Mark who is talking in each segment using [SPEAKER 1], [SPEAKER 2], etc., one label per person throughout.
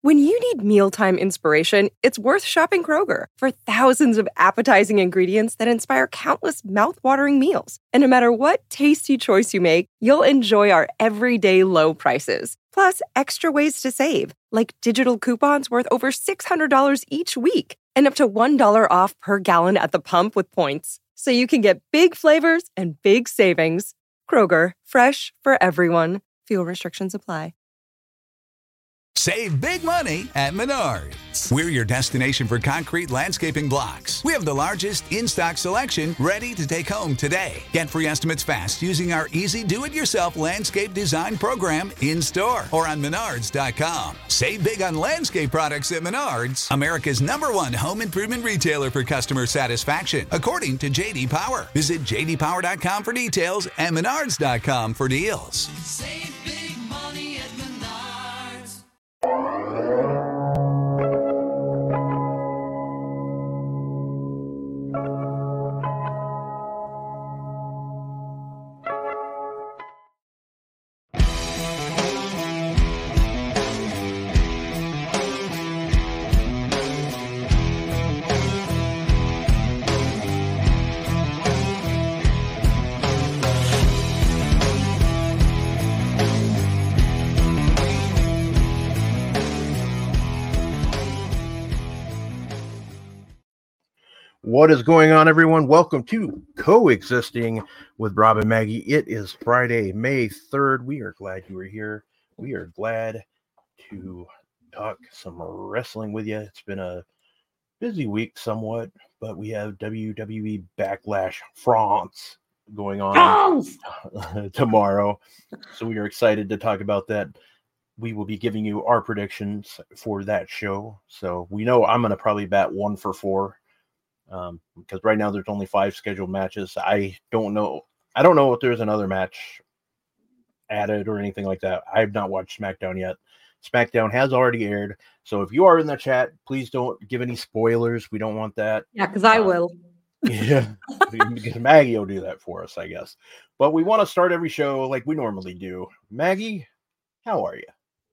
[SPEAKER 1] When you need mealtime inspiration, it's worth shopping Kroger for thousands of appetizing ingredients that inspire countless mouthwatering meals. And no matter what tasty choice you make, you'll enjoy our everyday low prices. Plus, extra ways to save, like digital coupons worth over $600 each week and up to $1 off per gallon at the pump with points. So you can get big flavors and big savings. Kroger, fresh for everyone. Fuel restrictions apply.
[SPEAKER 2] Save big money at Menards. We're your destination for concrete landscaping blocks. We have the largest in-stock selection ready to take home today. Get free estimates fast using our easy do-it-yourself landscape design program in-store or on Menards.com. Save big on landscape products at Menards, America's #1 home improvement retailer for customer satisfaction, according to J.D. Power. Visit JDPower.com for details and Menards.com for deals.
[SPEAKER 3] Save big money at Menards.
[SPEAKER 4] What is going on, everyone? Welcome to Coexisting with Rob and Maggie. It is Friday, May 3rd. We are glad you are here. We are glad to talk some wrestling with you. It's been a busy week somewhat, but we have WWE Backlash France going on tomorrow. So we are excited to talk about that. We will be giving you our predictions for that show. So we know I'm going to probably bat 1 for 4. Because right now there's only 5 scheduled matches. I don't know if there's another match added or anything like that. I have not watched SmackDown yet. SmackDown has already aired. So if you are in the chat, please don't give any spoilers. We don't want that.
[SPEAKER 5] Yeah, because I will.
[SPEAKER 4] Yeah, because Maggie will do that for us, I guess. But we want to start every show like we normally do. Maggie, how are you?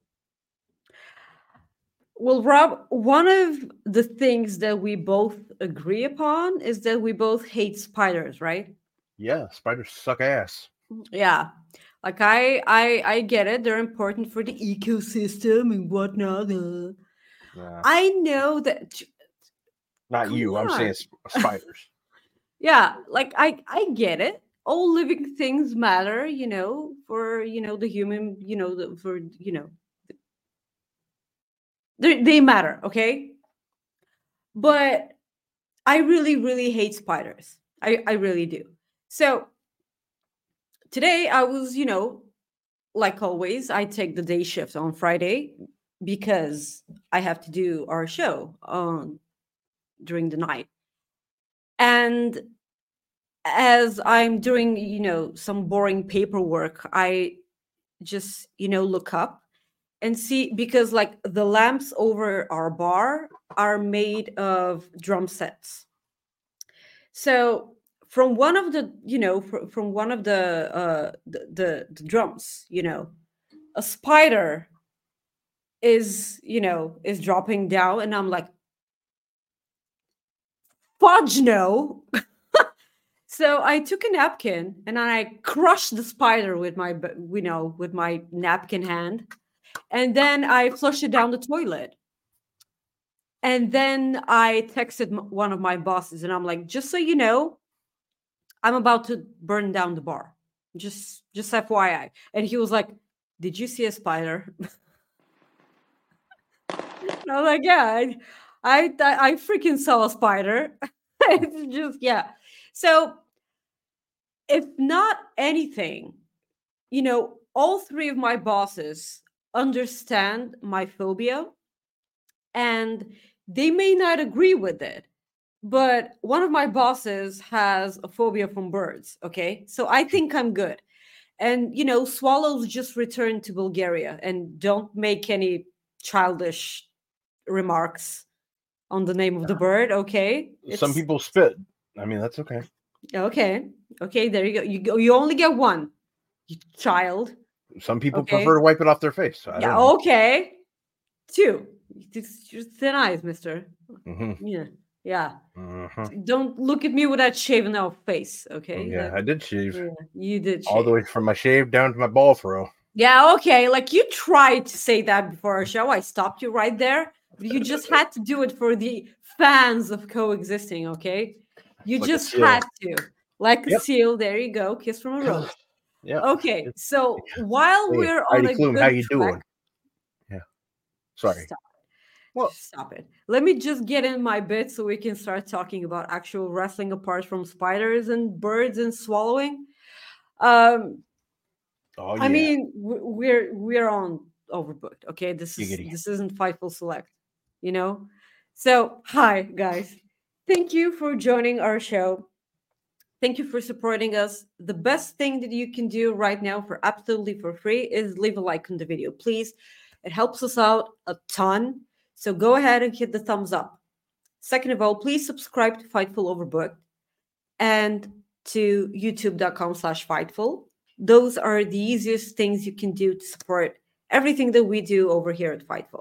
[SPEAKER 5] Well, Rob, one of the things that we both agree upon is that we both hate spiders, right?
[SPEAKER 4] Yeah, spiders suck ass.
[SPEAKER 5] Yeah. Like I get it. They're important for the ecosystem and whatnot.
[SPEAKER 4] Yeah.
[SPEAKER 5] I know that.
[SPEAKER 4] Not
[SPEAKER 5] Come
[SPEAKER 4] you. I'm
[SPEAKER 5] on.
[SPEAKER 4] saying spiders.
[SPEAKER 5] Yeah, like I get it. All living things matter, for the human, they matter, okay? But I really, really hate spiders. I really do. So today I was, like always, I take the day shift on Friday because I have to do our show during the night. And as I'm doing, some boring paperwork, I just, look up and see, because like the lamps over our bar are made of drum sets. So from one of the, from one of the drums, a spider is dropping down, and I'm like, fudge no. So I took a napkin and I crushed the spider with my napkin hand. And then I flushed it down the toilet. And then I texted one of my bosses, and I'm like, just so you know, I'm about to burn down the bar. Just FYI. And he was like, did you see a spider? And I was like, yeah, I freaking saw a spider. It's just, yeah. So if not anything, all 3 of my bosses understand my phobia, and they may not agree with it, but one of my bosses has a phobia from birds. Okay, so I think I'm good. And swallows just returned to Bulgaria, and don't make any childish remarks on the name of the bird. Okay,
[SPEAKER 4] Some people spit. I mean, that's okay.
[SPEAKER 5] Okay, there you go. You only get one, you child.
[SPEAKER 4] Some people
[SPEAKER 5] Okay.
[SPEAKER 4] prefer to wipe it off their face. So I
[SPEAKER 5] Yeah,
[SPEAKER 4] don't know.
[SPEAKER 5] okay. 2. It's just thin eyes, mister.
[SPEAKER 4] Hmm.
[SPEAKER 5] Yeah.
[SPEAKER 4] Uh-huh.
[SPEAKER 5] Don't look at me with that shaven out face, okay?
[SPEAKER 4] Yeah, I did shave
[SPEAKER 5] Yeah, you did
[SPEAKER 4] all the
[SPEAKER 5] shave.
[SPEAKER 4] way from my shave down to my ball throw.
[SPEAKER 5] Yeah, okay. Like you tried to say that before our show. I stopped you right there. But you just had to do it for the fans of coexisting, okay? You
[SPEAKER 4] Like a
[SPEAKER 5] just
[SPEAKER 4] seal.
[SPEAKER 5] had to. Like a
[SPEAKER 4] Yep.
[SPEAKER 5] seal. There you go. Kiss from a rose.
[SPEAKER 4] Yeah.
[SPEAKER 5] Okay. So while
[SPEAKER 4] Hey,
[SPEAKER 5] we're on
[SPEAKER 4] Heidi
[SPEAKER 5] a
[SPEAKER 4] Klum,
[SPEAKER 5] good
[SPEAKER 4] how you
[SPEAKER 5] track,
[SPEAKER 4] doing? Yeah. Sorry.
[SPEAKER 5] stop.
[SPEAKER 4] Well,
[SPEAKER 5] Stop it. Let me just get in my bit so we can start talking about actual wrestling apart from spiders and birds and swallowing. Um,
[SPEAKER 4] oh yeah.
[SPEAKER 5] I mean, we're on overbooked. Okay,
[SPEAKER 4] Giggity.
[SPEAKER 5] this isn't Fightful Select, you know. So hi guys, thank you for joining our show. Thank you for supporting us. The best thing that you can do right now for absolutely for free is leave a like on the video, please. It helps us out a ton. So go ahead and hit the thumbs up. Second of all, please subscribe to Fightful Overbooked and to youtube.com/Fightful. Those are the easiest things you can do to support everything that we do over here at Fightful.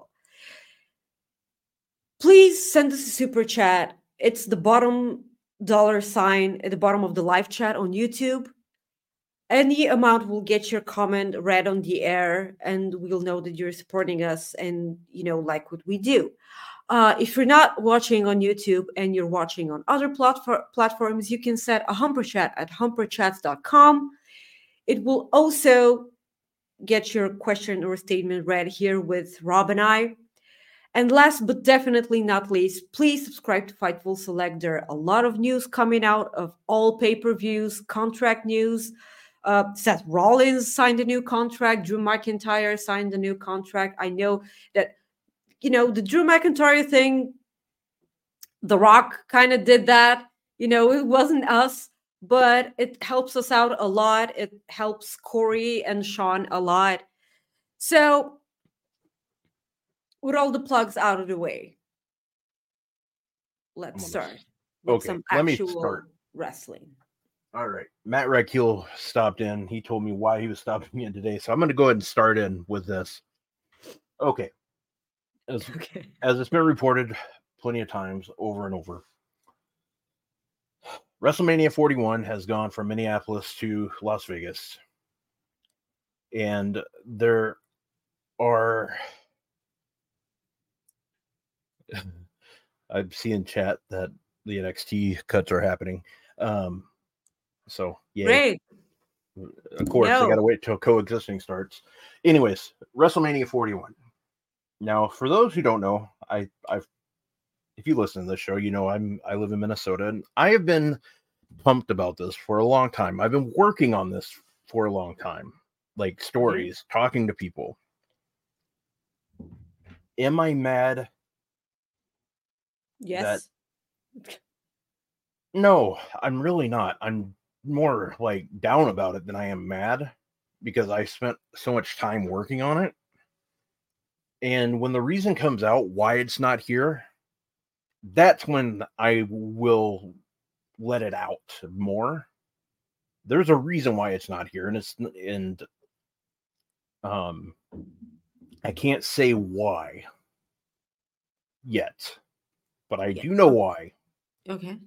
[SPEAKER 5] Please send us a super chat. It's the bottom $sign at the bottom of the live chat on YouTube. Any amount will get your comment read on the air, and we'll know that you're supporting us and like what we do. If you're not watching on YouTube and you're watching on other platforms, you can set a Humper Chat at humperchats.com. It will also get your question or statement read here with Rob and I. And last but definitely not least, please subscribe to Fightful Select. There are a lot of news coming out of all pay-per-views, contract news. Seth Rollins signed a new contract. Drew McIntyre signed a new contract. I know that, the Drew McIntyre thing, The Rock kind of did that. It wasn't us, but it helps us out a lot. It helps Corey and Sean a lot. So, with all the plugs out of the way, let's start with
[SPEAKER 4] Okay,
[SPEAKER 5] some
[SPEAKER 4] let me
[SPEAKER 5] actual
[SPEAKER 4] start.
[SPEAKER 5] wrestling.
[SPEAKER 4] All right. Matt Rackeel stopped in. He told me why he was stopping in today. So I'm going to go ahead and start in with this. Okay. As it's been reported plenty of times over and over, WrestleMania 41 has gone from Minneapolis to Las Vegas. And there are... I've seen in chat that the NXT cuts are happening. So, yeah.
[SPEAKER 5] Great.
[SPEAKER 4] Of course, they got to wait till coexisting starts. Anyways, WrestleMania 41. Now, for those who don't know, I've if you listen to this show, I live in Minnesota, and I have been pumped about this for a long time. I've been working on this for a long time, like stories, talking to people. Am I mad?
[SPEAKER 5] Yes.
[SPEAKER 4] No, I'm really not. I'm more like down about it than I am mad because I spent so much time working on it. And when the reason comes out why it's not here, that's when I will let it out more. There's a reason why it's not here, and I can't say why yet, but I do know why.
[SPEAKER 5] Okay.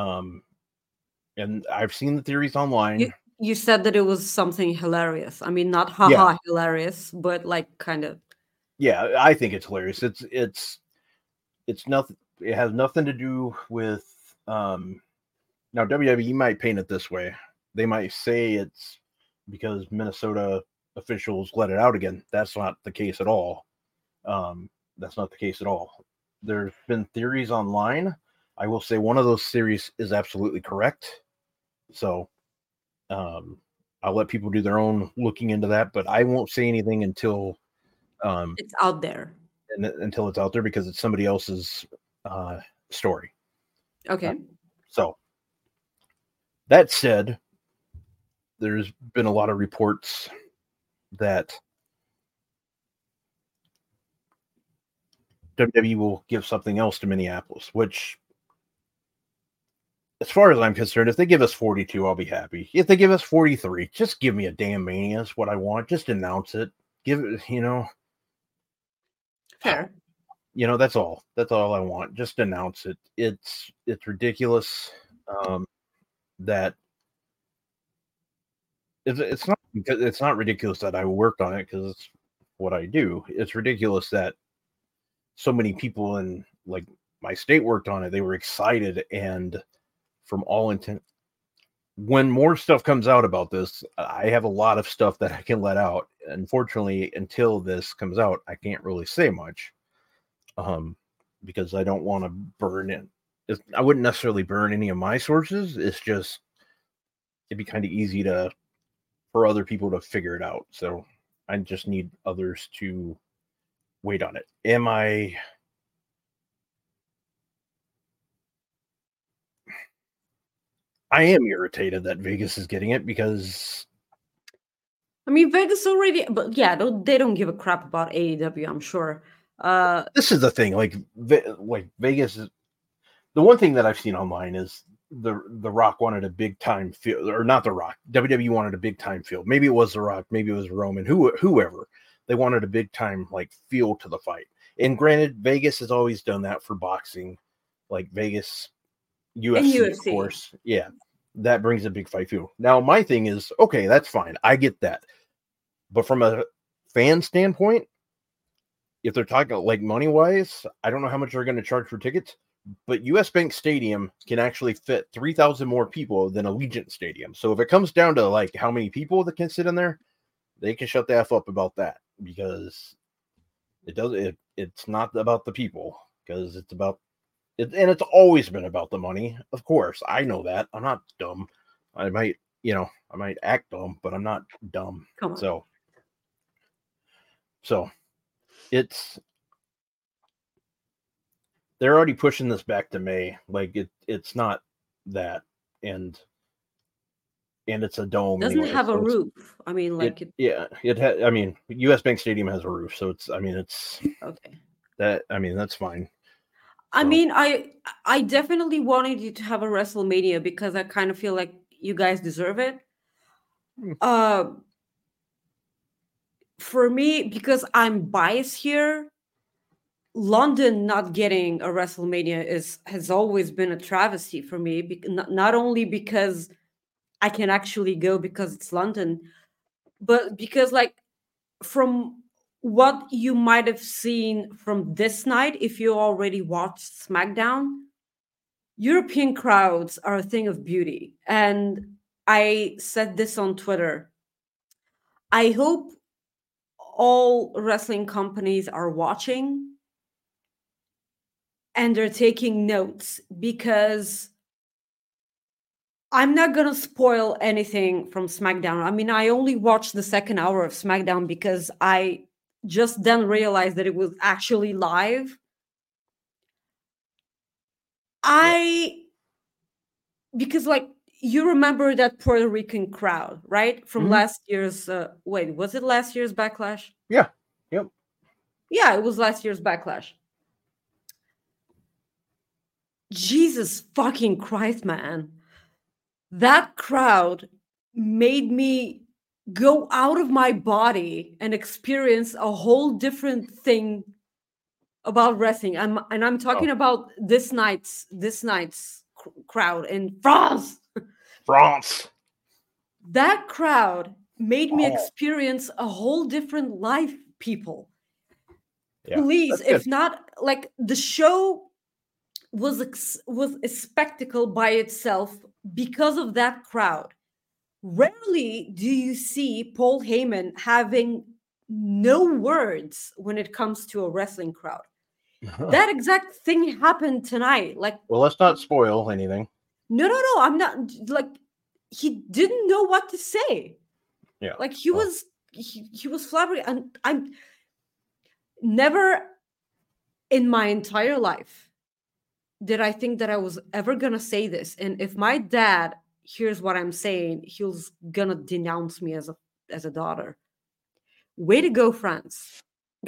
[SPEAKER 4] And I've seen the theories online.
[SPEAKER 5] You said that it was something hilarious. I mean, not haha hilarious, but like kind of.
[SPEAKER 4] Yeah, I think it's hilarious. It's nothing. It has nothing to do with now WWE might paint it this way. They might say it's because Minnesota officials let it out again. That's not the case at all. That's not the case at all. There's been theories online. I will say one of those theories is absolutely correct. So I'll let people do their own looking into that, but I won't say anything until
[SPEAKER 5] it's out there.
[SPEAKER 4] Until it's out there, because it's somebody else's story.
[SPEAKER 5] Okay.
[SPEAKER 4] So that said, there's been a lot of reports that WWE will give something else to Minneapolis, which, as far as I'm concerned, if they give us 42, I'll be happy. If they give us 43, just give me a damn Mania. Is what I want. Just announce it. Give it,
[SPEAKER 5] Fair.
[SPEAKER 4] You know, that's all. That's all I want. Just announce it. It's ridiculous that it's not because it's not ridiculous that I worked on it because it's what I do. It's ridiculous that so many people in like my state worked on it. They were excited, and from all intent, when more stuff comes out about this, I have a lot of stuff that I can let out. Unfortunately, until this comes out, I can't really say much. Because I don't want to burn it. I wouldn't necessarily burn any of my sources. It's just it'd be kind of easy for other people to figure it out. So I just need others to wait on it. I am irritated that Vegas is getting it because
[SPEAKER 5] I mean, Vegas already, but yeah, they don't give a crap about AEW, I'm sure.
[SPEAKER 4] this is the thing. Like Vegas is the one thing that I've seen online is the Rock wanted a big time field, or not the Rock. WWE wanted a big time field. Maybe it was the Rock, maybe it was Roman, whoever. They wanted a big time like feel to the fight. And granted, Vegas has always done that for boxing, like Vegas, UFC, of course. Yeah, that brings a big fight feel. Now, my thing is, okay, that's fine. I get that. But from a fan standpoint, if they're talking like money wise, I don't know how much they're going to charge for tickets, but US Bank Stadium can actually fit 3,000 more people than Allegiant Stadium. So if it comes down to like how many people that can sit in there, they can shut the F up about that, because it's not about the people, because it's about it, and it's always been about the money. Of course, I know that. I'm not dumb. I might act dumb, but I'm not dumb.
[SPEAKER 5] Come on.
[SPEAKER 4] So they're already pushing this back to May. Like it's not that, and it's a dome.
[SPEAKER 5] Doesn't
[SPEAKER 4] anyway,
[SPEAKER 5] have
[SPEAKER 4] so
[SPEAKER 5] a roof. I mean, like
[SPEAKER 4] I mean, US Bank Stadium has a roof, so it's
[SPEAKER 5] okay.
[SPEAKER 4] That's fine.
[SPEAKER 5] I mean, I definitely wanted you to have a WrestleMania because I kind of feel like you guys deserve it. For me, because I'm biased here, London not getting a WrestleMania has always been a travesty for me. Not only because I can actually go because it's London, but because like from what you might have seen from this night, if you already watched SmackDown, European crowds are a thing of beauty. And I said this on Twitter. I hope all wrestling companies are watching and they're taking notes, because I'm not going to spoil anything from SmackDown. I mean, I only watched the second hour of SmackDown because I just then realized that it was actually live. Because like, you remember that Puerto Rican crowd, right? From last year's, was it last year's Backlash?
[SPEAKER 4] Yeah. Yep.
[SPEAKER 5] Yeah, it was last year's Backlash. Jesus fucking Christ, man. That crowd made me go out of my body and experience a whole different thing about wrestling. I'm talking about this night's crowd in France. That crowd made me experience a whole different life, people. Yeah, please, if not, like, the show was a spectacle by itself because of that crowd. Rarely do you see Paul Heyman having no words when it comes to a wrestling crowd. That exact thing happened tonight. Like,
[SPEAKER 4] well, let's not spoil anything.
[SPEAKER 5] No, I'm not. Like, he didn't know what to say.
[SPEAKER 4] Yeah,
[SPEAKER 5] like he was flabbergasted. And I'm never in my entire life did I think that I was ever gonna say this. And if my dad hears what I'm saying, he was gonna denounce me as a daughter. Way to go, France.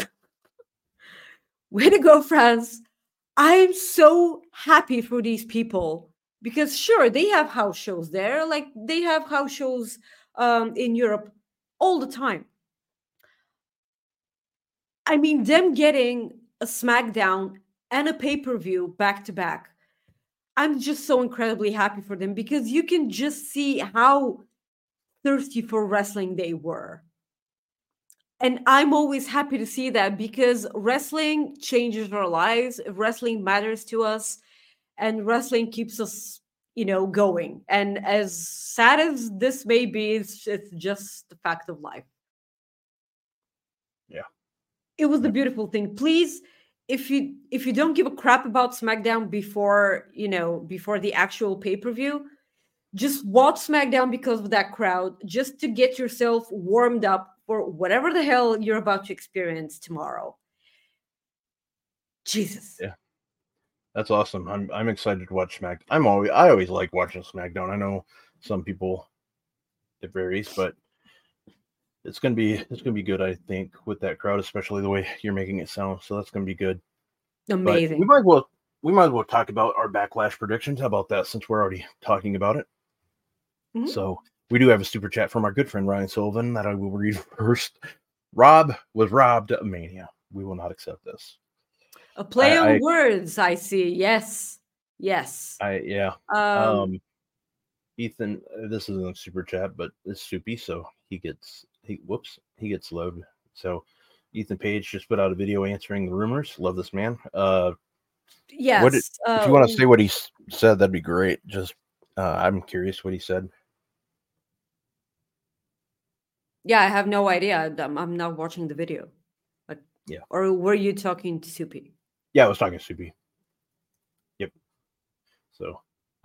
[SPEAKER 5] Way to go, France. I'm so happy for these people, because sure, they have house shows there. Like, they have house shows in Europe all the time. I mean, them getting a SmackDown and a pay-per-view back to back. I'm just so incredibly happy for them because you can just see how thirsty for wrestling they were. And I'm always happy to see that because wrestling changes our lives. Wrestling matters to us, and wrestling keeps us, going. And as sad as this may be, it's just the fact of life.
[SPEAKER 4] Yeah.
[SPEAKER 5] It was the beautiful thing. Please, if you don't give a crap about SmackDown before the actual pay-per-view, just watch SmackDown because of that crowd, just to get yourself warmed up for whatever the hell you're about to experience tomorrow. Jesus.
[SPEAKER 4] Yeah. That's awesome. I'm excited to watch SmackDown. I always like watching SmackDown. I know some people, it varies, but it's gonna be good, I think, with that crowd, especially the way you're making it sound. So that's gonna be good.
[SPEAKER 5] Amazing.
[SPEAKER 4] But we might as well talk about our Backlash predictions. How about that, since we're already talking about it?
[SPEAKER 5] Mhm.
[SPEAKER 4] So we do have a super chat from our good friend Ryan Sullivan that I will read first. Rob was robbed of Mania. We will not accept this.
[SPEAKER 5] A play on words, I see. Yes.
[SPEAKER 4] Ethan, this isn't a super chat, but it's soupy, so he gets low. So Ethan Page just put out a video answering the rumors. Love this man.
[SPEAKER 5] Yes.
[SPEAKER 4] If you want to say what he said, that'd be great. Just I'm curious what he said.
[SPEAKER 5] Yeah, I have no idea. I'm not watching the video.
[SPEAKER 4] Yeah.
[SPEAKER 5] Or were you talking to Soupy?
[SPEAKER 4] Yeah, I was talking to Soupy. Yep. So,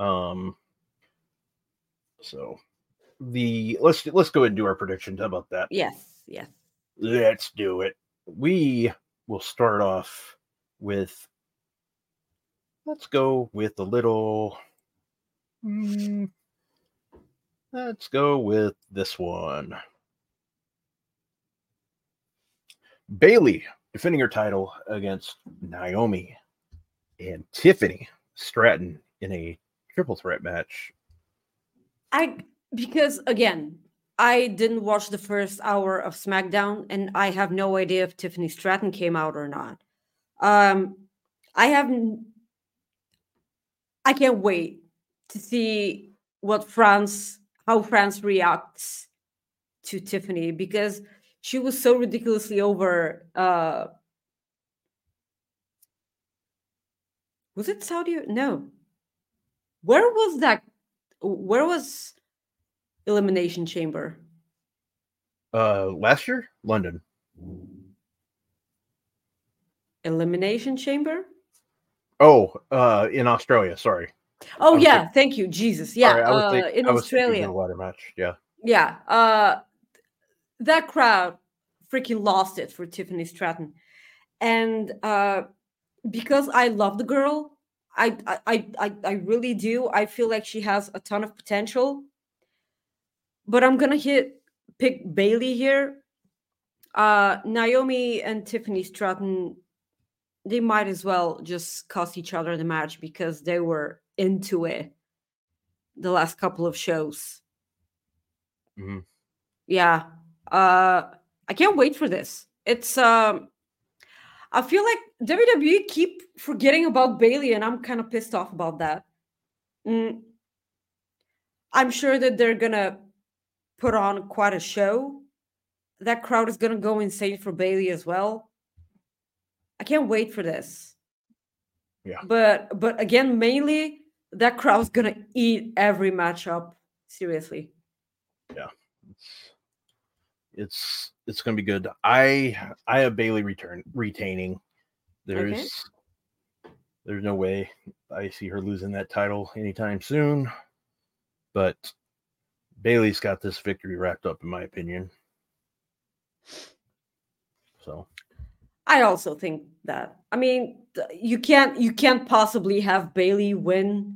[SPEAKER 4] let's go ahead and do our predictions. How about that?
[SPEAKER 5] Yes.
[SPEAKER 4] Let's do it. We will start off with. Let's go with a little. Let's go with this one. Bayley defending her title against Naomi and Tiffany Stratton in a triple threat match.
[SPEAKER 5] Because again, I didn't watch the first hour of SmackDown, and I have no idea if Tiffany Stratton came out or not. I can't wait to see how France reacts to Tiffany, because she was so ridiculously over. Was it Saudi? No. Where was that? Where was Elimination Chamber?
[SPEAKER 4] Last year, London.
[SPEAKER 5] Elimination Chamber?
[SPEAKER 4] Oh, in Australia. Sorry.
[SPEAKER 5] Oh yeah, thank you, Jesus. Yeah,
[SPEAKER 4] sorry,
[SPEAKER 5] in Australia.
[SPEAKER 4] The water match. Yeah.
[SPEAKER 5] Yeah. That crowd freaking lost it for Tiffany Stratton, and because I love the girl, I really do. I feel like she has a ton of potential, but I'm gonna pick Bayley here. Naomi and Tiffany Stratton, they might as well just cost each other the match because they were into it the last couple of shows.
[SPEAKER 4] Mm-hmm.
[SPEAKER 5] Yeah. I can't wait for this. It's I feel like WWE keep forgetting about Bayley, and I'm kind of pissed off about that. I'm sure that they're gonna put on quite a show. That crowd is gonna go insane for Bayley as well. I can't wait for this.
[SPEAKER 4] Yeah.
[SPEAKER 5] But again, mainly that crowd's gonna eat every matchup. Seriously.
[SPEAKER 4] Yeah. It's gonna be good. I have Bayley retaining. There's no way I see her losing that title anytime soon. But Bayley's got this victory wrapped up, in my opinion. So
[SPEAKER 5] I also think that. I mean, you can't possibly have Bayley win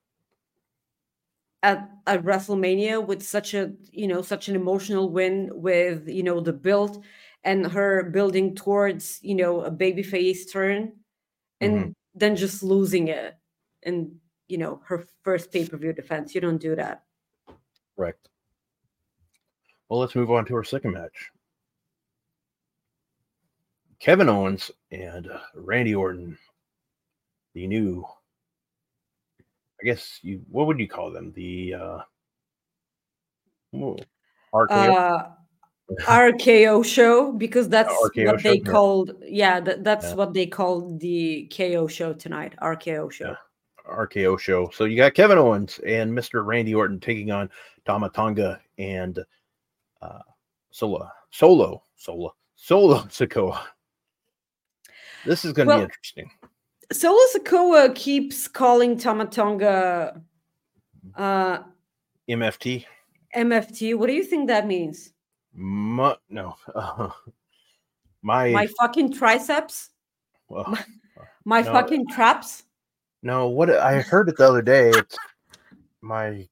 [SPEAKER 5] at WrestleMania with such an emotional win, with the build and her building towards a babyface turn, and then just losing it in her first pay-per-view defense. You don't do that.
[SPEAKER 4] Correct. Well, let's move on to our second match. Kevin Owens and Randy Orton, the new, I guess what would you call them? The RKO
[SPEAKER 5] Uh, RKO show, because that's
[SPEAKER 4] RKO
[SPEAKER 5] what
[SPEAKER 4] show.
[SPEAKER 5] they
[SPEAKER 4] Yeah.
[SPEAKER 5] called. Yeah, that's
[SPEAKER 4] Yeah.
[SPEAKER 5] what they called the KO show tonight. RKO show.
[SPEAKER 4] Yeah. RKO show. So you got Kevin Owens and Mr. Randy Orton taking on Tama Tonga and Solo Sikoa. This is going to be
[SPEAKER 5] Well,
[SPEAKER 4] interesting.
[SPEAKER 5] Solo Sikoa keeps calling Tama Tonga
[SPEAKER 4] MFT.
[SPEAKER 5] MFT. What do you think that means?
[SPEAKER 4] No.
[SPEAKER 5] My fucking triceps?
[SPEAKER 4] Well,
[SPEAKER 5] My
[SPEAKER 4] no.
[SPEAKER 5] fucking traps?
[SPEAKER 4] No, what I heard it the other day. It's my.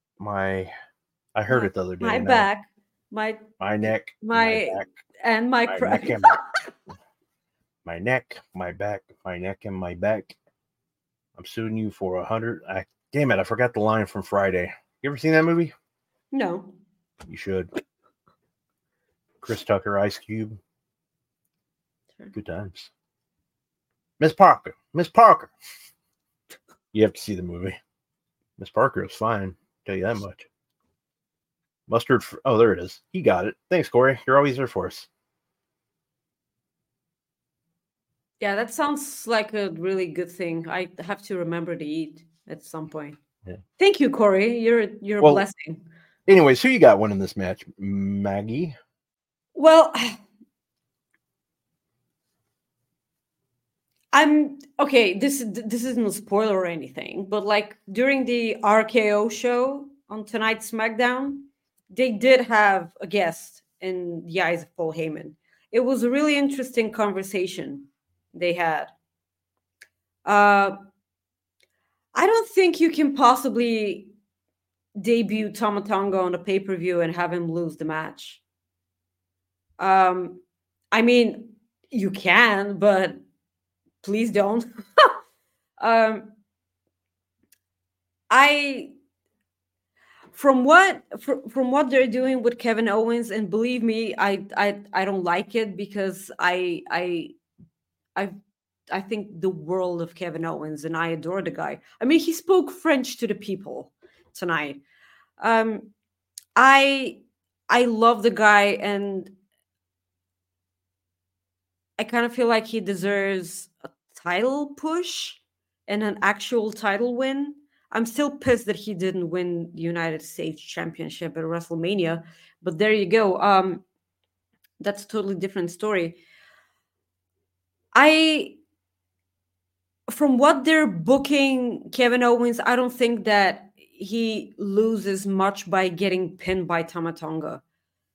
[SPEAKER 4] I heard it the other day.
[SPEAKER 5] My
[SPEAKER 4] no.
[SPEAKER 5] back,
[SPEAKER 4] my neck,
[SPEAKER 5] my
[SPEAKER 4] back,
[SPEAKER 5] and my
[SPEAKER 4] my
[SPEAKER 5] crap.
[SPEAKER 4] neck, and my neck, my back, my neck, and my back. I'm suing you for 100. Damn it! I forgot the line from Friday. You ever seen that movie?
[SPEAKER 5] No.
[SPEAKER 4] You should. Chris Tucker, Ice Cube.
[SPEAKER 5] Sure.
[SPEAKER 4] Good times. Miss Parker. You have to see the movie. Miss Parker is fine. Tell you that much. Mustard. Oh, there it is. He got it. Thanks, Corey. You're always there for us.
[SPEAKER 5] Yeah, that sounds like a really good thing. I have to remember to eat at some point.
[SPEAKER 4] Yeah.
[SPEAKER 5] Thank you, Corey. You're a
[SPEAKER 4] Well,
[SPEAKER 5] blessing.
[SPEAKER 4] Anyways, who you got winning this match? Maggie?
[SPEAKER 5] Well, I'm okay. This isn't a spoiler or anything, but like during the RKO show on tonight's SmackDown, they did have a guest in the eyes of Paul Heyman. It was a really interesting conversation they had. I don't think you can possibly debut Tama Tonga on a pay-per-view and have him lose the match. I mean, you can, but please don't. From what they're doing with Kevin Owens, and believe me, I don't like it because I think the world of Kevin Owens, and I adore the guy. I mean, he spoke French to the people tonight. I love the guy, and I kind of feel like he deserves a title push and an actual title win. I'm still pissed that he didn't win the United States Championship at WrestleMania, but there you go. That's a totally different story. From what they're booking Kevin Owens, I don't think that he loses much by getting pinned by Tama Tonga.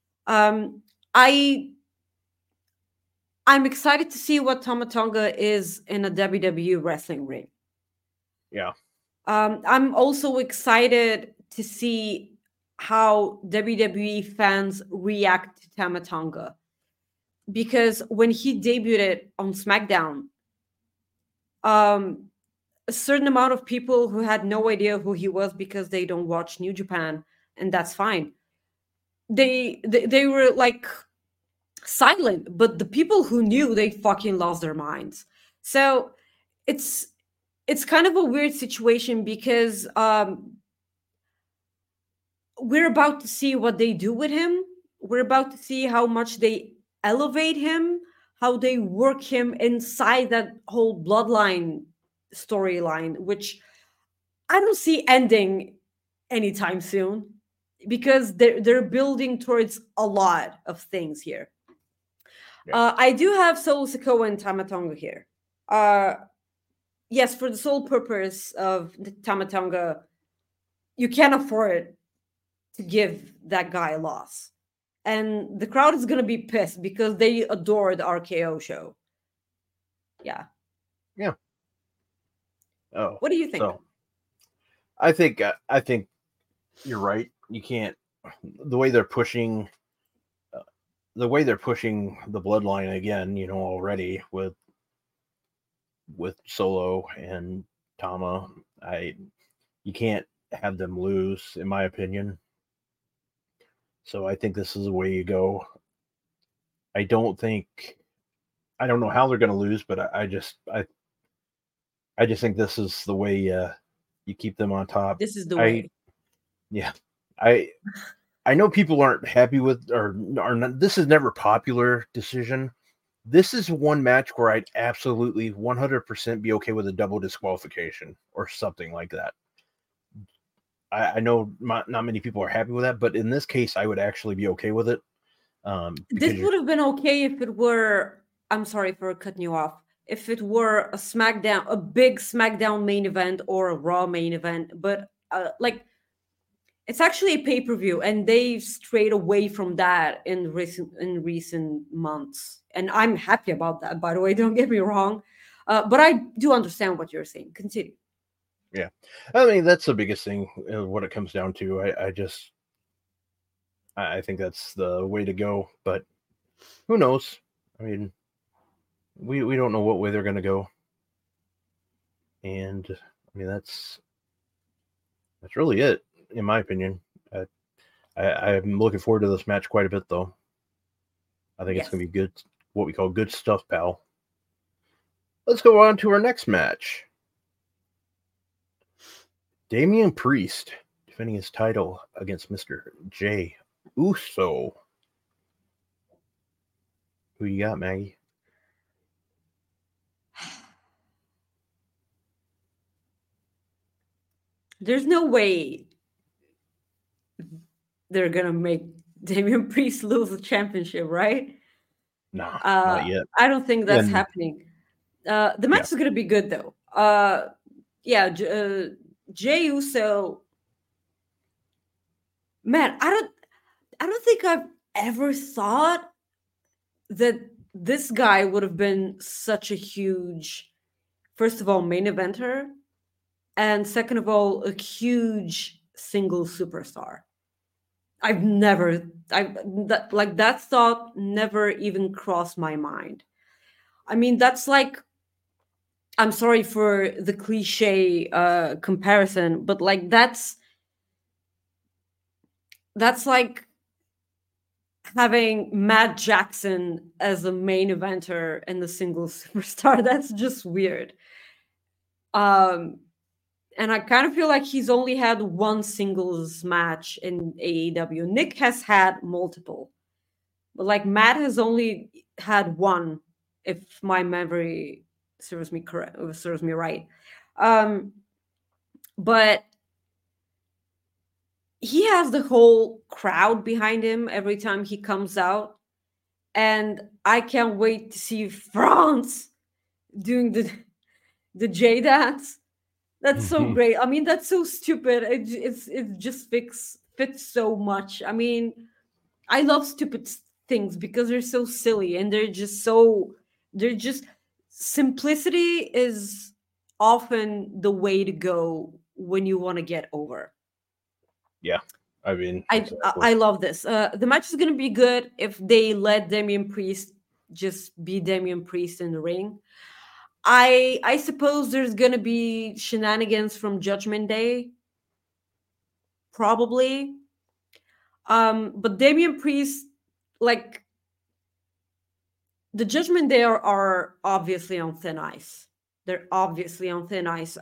[SPEAKER 5] I'm excited to see what Tama Tonga is in a WWE wrestling ring.
[SPEAKER 4] Yeah.
[SPEAKER 5] I'm also excited to see how WWE fans react to Tama Tonga, because when he debuted on SmackDown, a certain amount of people who had no idea who he was because they don't watch New Japan, and that's fine. They were like silent, but the people who knew, they fucking lost their minds. So it's kind of a weird situation because we're about to see what they do with him. We're about to see how much they elevate him, how they work him inside that whole bloodline storyline, which I don't see ending anytime soon, because they're building towards a lot of things here.
[SPEAKER 4] Yeah.
[SPEAKER 5] I do have Solo Sikoa and Tama Tonga here. Yes, for the sole purpose of the Tama Tonga, you can't afford to give that guy a loss. And the crowd is going to be pissed because they adore the RKO show. Yeah.
[SPEAKER 4] Yeah. Oh.
[SPEAKER 5] What do you think?
[SPEAKER 4] So, I think you're right. You can't, the way they're pushing the bloodline again, already with Solo and Tama, you can't have them lose, in my opinion. So I think this is the way you go. I don't think I don't know how they're going to lose, but I just think this is the way you keep them on top.
[SPEAKER 5] This is the way.
[SPEAKER 4] Yeah, I know people aren't happy with or are not. This is never a popular decision. This is one match where I'd absolutely 100% be okay with a double disqualification or something like that. I know not many people are happy with that, but in this case, I would actually be okay with it.
[SPEAKER 5] This would have been okay if it were. I'm sorry for cutting you off. If it were a big SmackDown main event or a Raw main event, but like it's actually a pay-per-view, and they've strayed away from that in recent months, and I'm happy about that. By the way, don't get me wrong, but I do understand what you're saying. Continue.
[SPEAKER 4] Yeah, I mean that's the biggest thing. What it comes down to, I think that's the way to go. But who knows? I mean, we don't know what way they're going to go, and I mean that's really it, in my opinion. I'm looking forward to this match quite a bit, though. I think it's going to be good, what we call good stuff, pal. Let's go on to our next match. Damian Priest defending his title against Mr. Jey Uso. Who you got, Maggie?
[SPEAKER 5] There's no way they're gonna make Damian Priest lose the championship, right?
[SPEAKER 4] No, not yet.
[SPEAKER 5] I don't think that's happening. The match is gonna be good though. Jey Uso. Man, I don't think I've ever thought that this guy would have been such a huge, first of all, main eventer, and second of all, a huge single superstar. That thought never even crossed my mind. I mean, that's like, I'm sorry for the cliche comparison, but like that's like having Matt Jackson as a main eventer and the single superstar. That's just weird. And I kind of feel like he's only had one singles match in AEW. Nick has had multiple, but like Matt has only had one, if my memory serves me right. But he has the whole crowd behind him every time he comes out, and I can't wait to see France doing the J dance. That's so great. I mean, that's so stupid. It just fits so much. I mean, I love stupid things because they're so silly and they're just simplicity is often the way to go when you want to get over.
[SPEAKER 4] Yeah. I mean,
[SPEAKER 5] I love this. The match is going to be good if they let Damian Priest just be Damian Priest in the ring. I suppose there's going to be shenanigans from Judgment Day. Probably. But Damian Priest, like, the Judgment Day are obviously on thin ice. They're obviously on thin ice.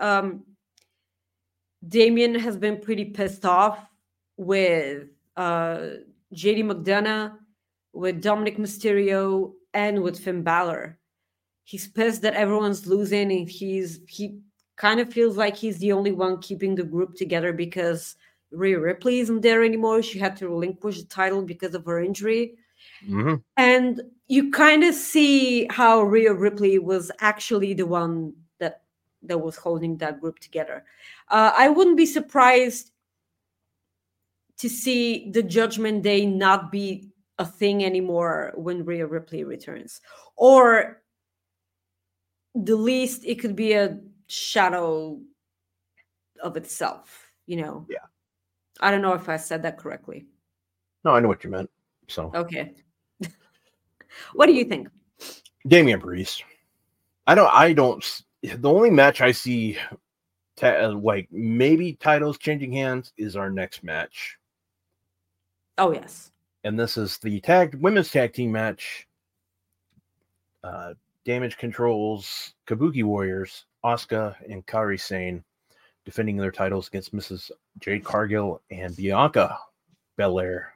[SPEAKER 5] Damian has been pretty pissed off with JD McDonough, with Dominic Mysterio, and with Finn Balor. He's pissed that everyone's losing, and he kind of feels like he's the only one keeping the group together because Rhea Ripley isn't there anymore. She had to relinquish the title because of her injury.
[SPEAKER 4] Mm-hmm.
[SPEAKER 5] And you kind of see how Rhea Ripley was actually the one that was holding that group together. I wouldn't be surprised to see the Judgment Day not be a thing anymore when Rhea Ripley returns. Or the least it could be a shadow of itself, you know?
[SPEAKER 4] Yeah.
[SPEAKER 5] I don't know if I said that correctly.
[SPEAKER 4] No, I know what you meant. So
[SPEAKER 5] okay. What do you think?
[SPEAKER 4] Damian Priest. I don't. The only match I see, like maybe titles changing hands, is our next match.
[SPEAKER 5] Oh yes.
[SPEAKER 4] And this is the women's tag team match. Damage Control's Kabuki Warriors, Asuka and Kairi Sane, defending their titles against Mrs. Jade Cargill and Bianca Belair.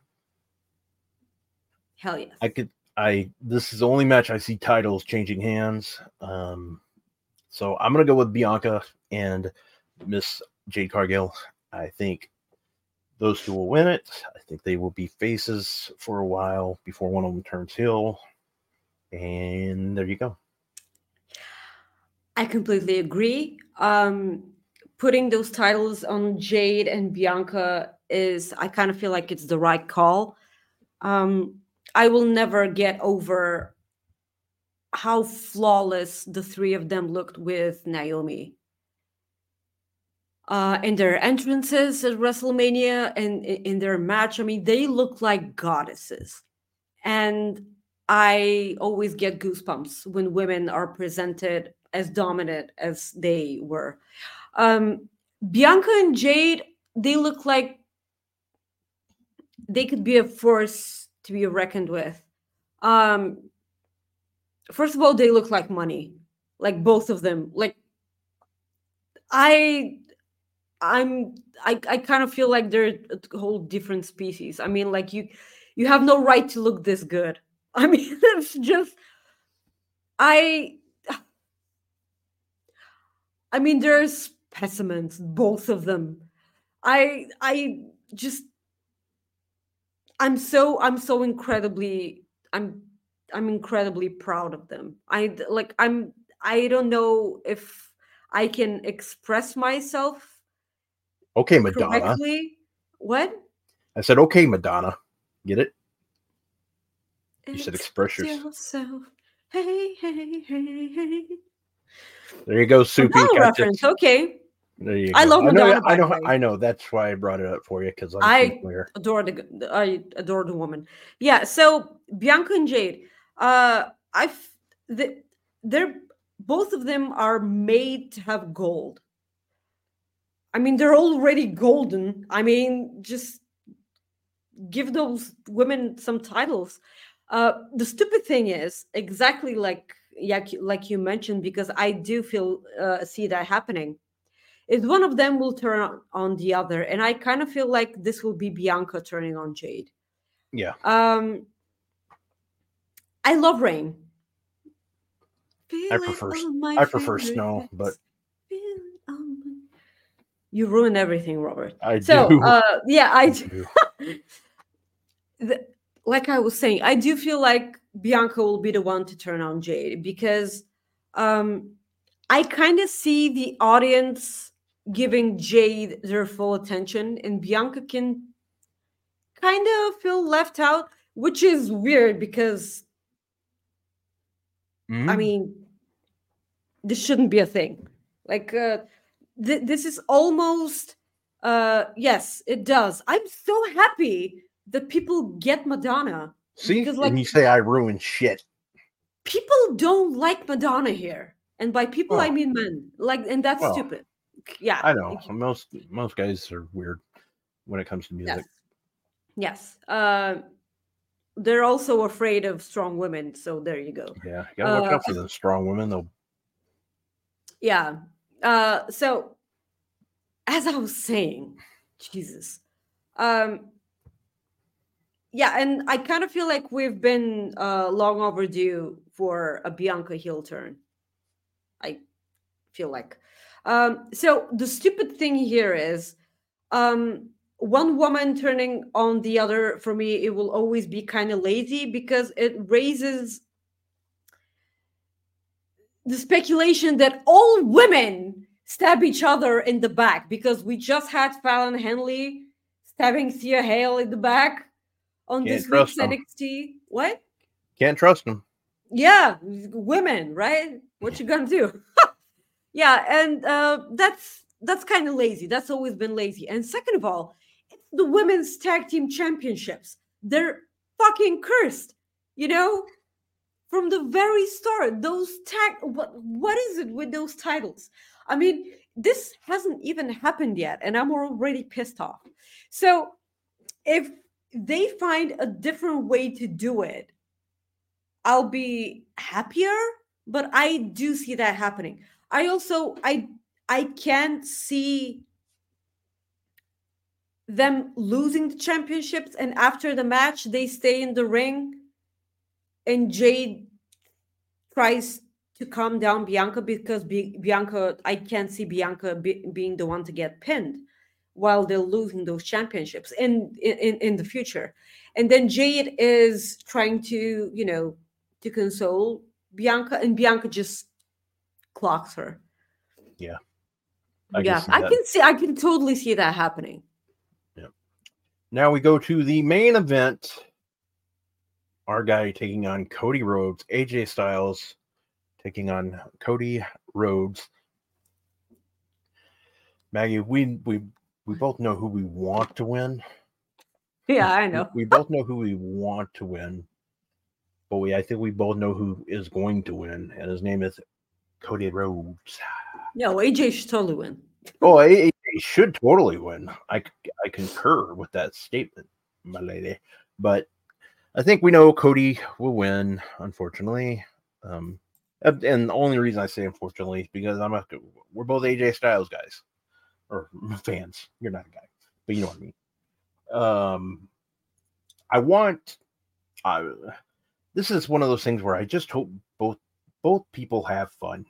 [SPEAKER 5] Hell yes.
[SPEAKER 4] This is the only match I see titles changing hands. So I'm gonna go with Bianca and Miss Jade Cargill. I think those two will win it. I think they will be faces for a while before one of them turns heel. And there you go.
[SPEAKER 5] I completely agree. Putting those titles on Jade and Bianca I kind of feel like it's the right call. I will never get over how flawless the three of them looked with Naomi. In their entrances at WrestleMania and in their match, I mean, they look like goddesses. And I always get goosebumps when women are presented as dominant as they were. Bianca and Jade, they look like they could be a force to be reckoned with. First of all, they look like money, like both of them. Like I kind of feel like they're a whole different species. I mean, like you have no right to look this good. I mean, it's just I mean, they're specimens, both of them. I'm incredibly proud of them. I don't know if I can express myself
[SPEAKER 4] Okay, Madonna.
[SPEAKER 5] correctly. What?
[SPEAKER 4] I said, okay, Madonna. Get it? You said express
[SPEAKER 5] yourself. Hey, hey, hey, hey.
[SPEAKER 4] There you go, Soupy.
[SPEAKER 5] Madonna reference. Okay.
[SPEAKER 4] There you
[SPEAKER 5] I
[SPEAKER 4] go.
[SPEAKER 5] love Madonna. by the way.
[SPEAKER 4] I know. That's why I brought it up for you because
[SPEAKER 5] I adore the woman. Yeah. So Bianca and Jade, they're both of them are made to have gold. I mean, they're already golden. I mean, just give those women some titles. The stupid thing is exactly like you mentioned, because I do see that happening. Is one of them will turn on the other, and I kind of feel like this will be Bianca turning on Jade.
[SPEAKER 4] Yeah.
[SPEAKER 5] I love rain.
[SPEAKER 4] I prefer snow, but
[SPEAKER 5] you ruin everything, Robert.
[SPEAKER 4] I
[SPEAKER 5] do. Like I was saying, I do feel like Bianca will be the one to turn on Jade, because I kind of see the audience giving Jade their full attention, and Bianca can kind of feel left out, which is weird because I mean, this shouldn't be a thing. Like this is almost yes, it does. I'm so happy that people get Madonna.
[SPEAKER 4] See,
[SPEAKER 5] because, like,
[SPEAKER 4] and you say I ruin shit.
[SPEAKER 5] People don't like Madonna here, and by people I mean men. Like, and that's stupid. Yeah,
[SPEAKER 4] I know. Most guys are weird when it comes to music.
[SPEAKER 5] Yes. They're also afraid of strong women, so there you go.
[SPEAKER 4] Yeah, you gotta watch out for the strong women, though.
[SPEAKER 5] Yeah. So, as I was saying, Jesus. Yeah, and I kind of feel like we've been long overdue for a Bianca heel turn. I feel like. So the stupid thing here is one woman turning on the other, for me, it will always be kind of lazy, because it raises the speculation that all women stab each other in the back, because we just had Fallon Henley stabbing Thea Hale in the back on this week's NXT. What?
[SPEAKER 4] Can't trust them.
[SPEAKER 5] Yeah, women, right? What you gonna do? Yeah, and that's kind of lazy. That's always been lazy. And second of all, it's the women's tag team championships. They're fucking cursed, you know? From the very start, those what is it with those titles? I mean, this hasn't even happened yet, and I'm already pissed off. So if they find a different way to do it, I'll be happier. but I do see that happening. I can't see them losing the championships, and after the match they stay in the ring and Jade tries to calm down Bianca, because Bianca, I can't see Bianca being the one to get pinned while they're losing those championships in the future. And then Jade is trying to, to console Bianca, and Bianca just clocks her.
[SPEAKER 4] Yeah.
[SPEAKER 5] I can totally see that happening.
[SPEAKER 4] Yeah. Now we go to the main event. Our guy taking on Cody Rhodes, AJ Styles taking on Cody Rhodes. Maggie, we both know who we want to win.
[SPEAKER 5] Yeah, I know.
[SPEAKER 4] We both know who we want to win, but I think we both know who is going to win, and his name is Cody Rhodes.
[SPEAKER 5] No, AJ should totally win.
[SPEAKER 4] Oh, AJ should totally win. I concur with that statement, my lady. But I think we know Cody will win, unfortunately. And the only reason I say unfortunately is because we're both AJ Styles guys or fans. You're not a guy, but you know what I mean. This is one of those things where I just hope both people have fun.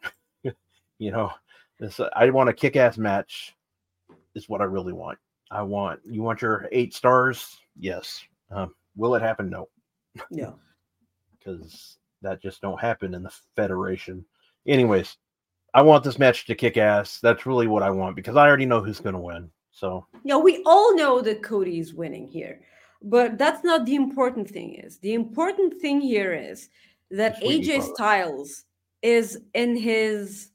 [SPEAKER 4] I want a kick-ass match. Is what I really want. You want your 8 stars? Yes. Will it happen? No.
[SPEAKER 5] No.
[SPEAKER 4] Because that just don't happen in the Federation. Anyways, I want this match to kick ass. That's really what I want, because I already know who's going to win. So
[SPEAKER 5] yeah, we all know that Cody is winning here, but that's not the important thing. The important thing here is that AJ Styles is in his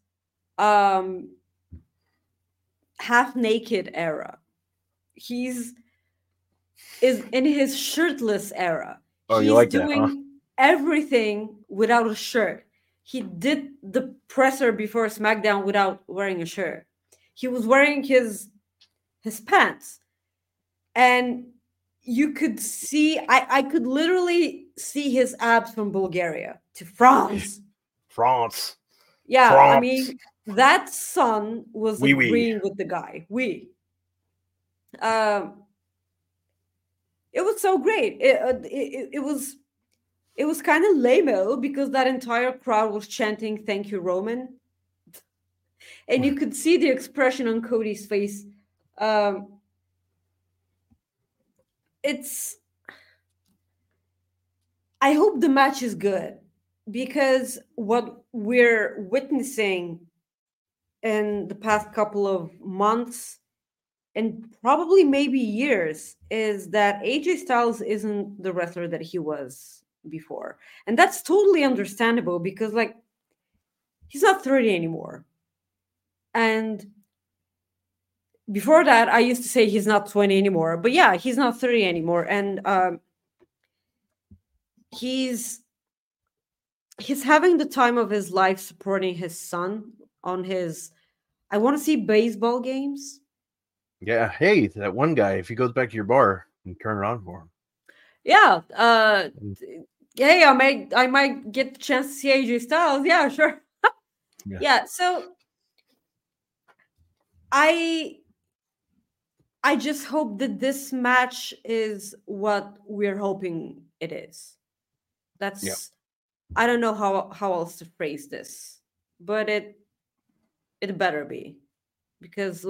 [SPEAKER 5] half-naked era. Is in his shirtless era.
[SPEAKER 4] Oh,
[SPEAKER 5] He's
[SPEAKER 4] you like
[SPEAKER 5] doing
[SPEAKER 4] that, huh?
[SPEAKER 5] everything without a shirt. He did the presser before SmackDown without wearing a shirt. He was wearing his pants. And you could see, I could literally see his abs from Bulgaria to France.
[SPEAKER 4] France.
[SPEAKER 5] Yeah,
[SPEAKER 4] France.
[SPEAKER 5] I mean, that son was agreeing with the guy. It was so great. It was kind of lame-o because that entire crowd was chanting "Thank you, Roman," and you could see the expression on Cody's face. I hope the match is good, because what we're witnessing in the past couple of months and probably maybe years is that AJ Styles isn't the wrestler that he was before. And that's totally understandable, because he's not 30 anymore. And before that, I used to say he's not 20 anymore. But yeah, he's not 30 anymore. And he's having the time of his life supporting his son on his, I want to see baseball games.
[SPEAKER 4] Yeah, hey, that one guy, if he goes back to your bar, you turn it on for him.
[SPEAKER 5] Yeah. Hey, I might get the chance to see AJ Styles. Yeah, sure. Yeah, so I just hope that this match is what we're hoping it is. I don't know how else to phrase this, but it better be, because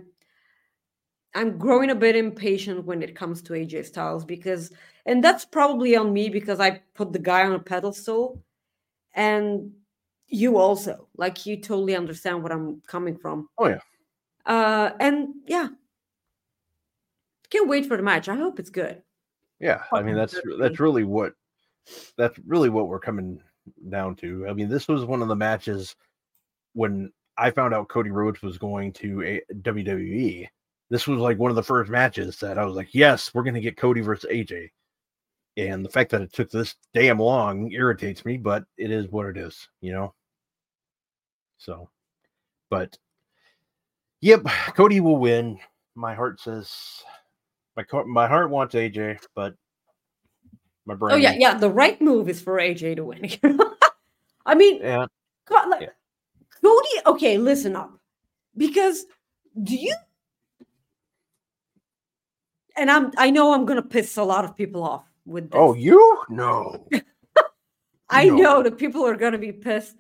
[SPEAKER 5] I'm growing a bit impatient when it comes to AJ Styles, and that's probably on me, because I put the guy on a pedestal, and you also, you totally understand what I'm coming from.
[SPEAKER 4] Oh yeah.
[SPEAKER 5] And yeah, can't wait for the match. I hope it's good.
[SPEAKER 4] Yeah, I mean that's really what we're coming down to. I mean, this was one of the matches when I found out Cody Rhodes was going to WWE. This was one of the first matches that I was like, yes, we're going to get Cody versus AJ. And the fact that it took this damn long irritates me, but it is what it is, So, but yep, Cody will win. My heart says, my heart wants AJ, but my brain.
[SPEAKER 5] Oh yeah, the right move is for AJ to win. I mean,
[SPEAKER 4] yeah.
[SPEAKER 5] God, like
[SPEAKER 4] Yeah.
[SPEAKER 5] Cody. Okay, listen up, because do you? And I know I'm gonna piss a lot of people off with this.
[SPEAKER 4] Oh, you? No.
[SPEAKER 5] I
[SPEAKER 4] No.
[SPEAKER 5] know that people are gonna be pissed.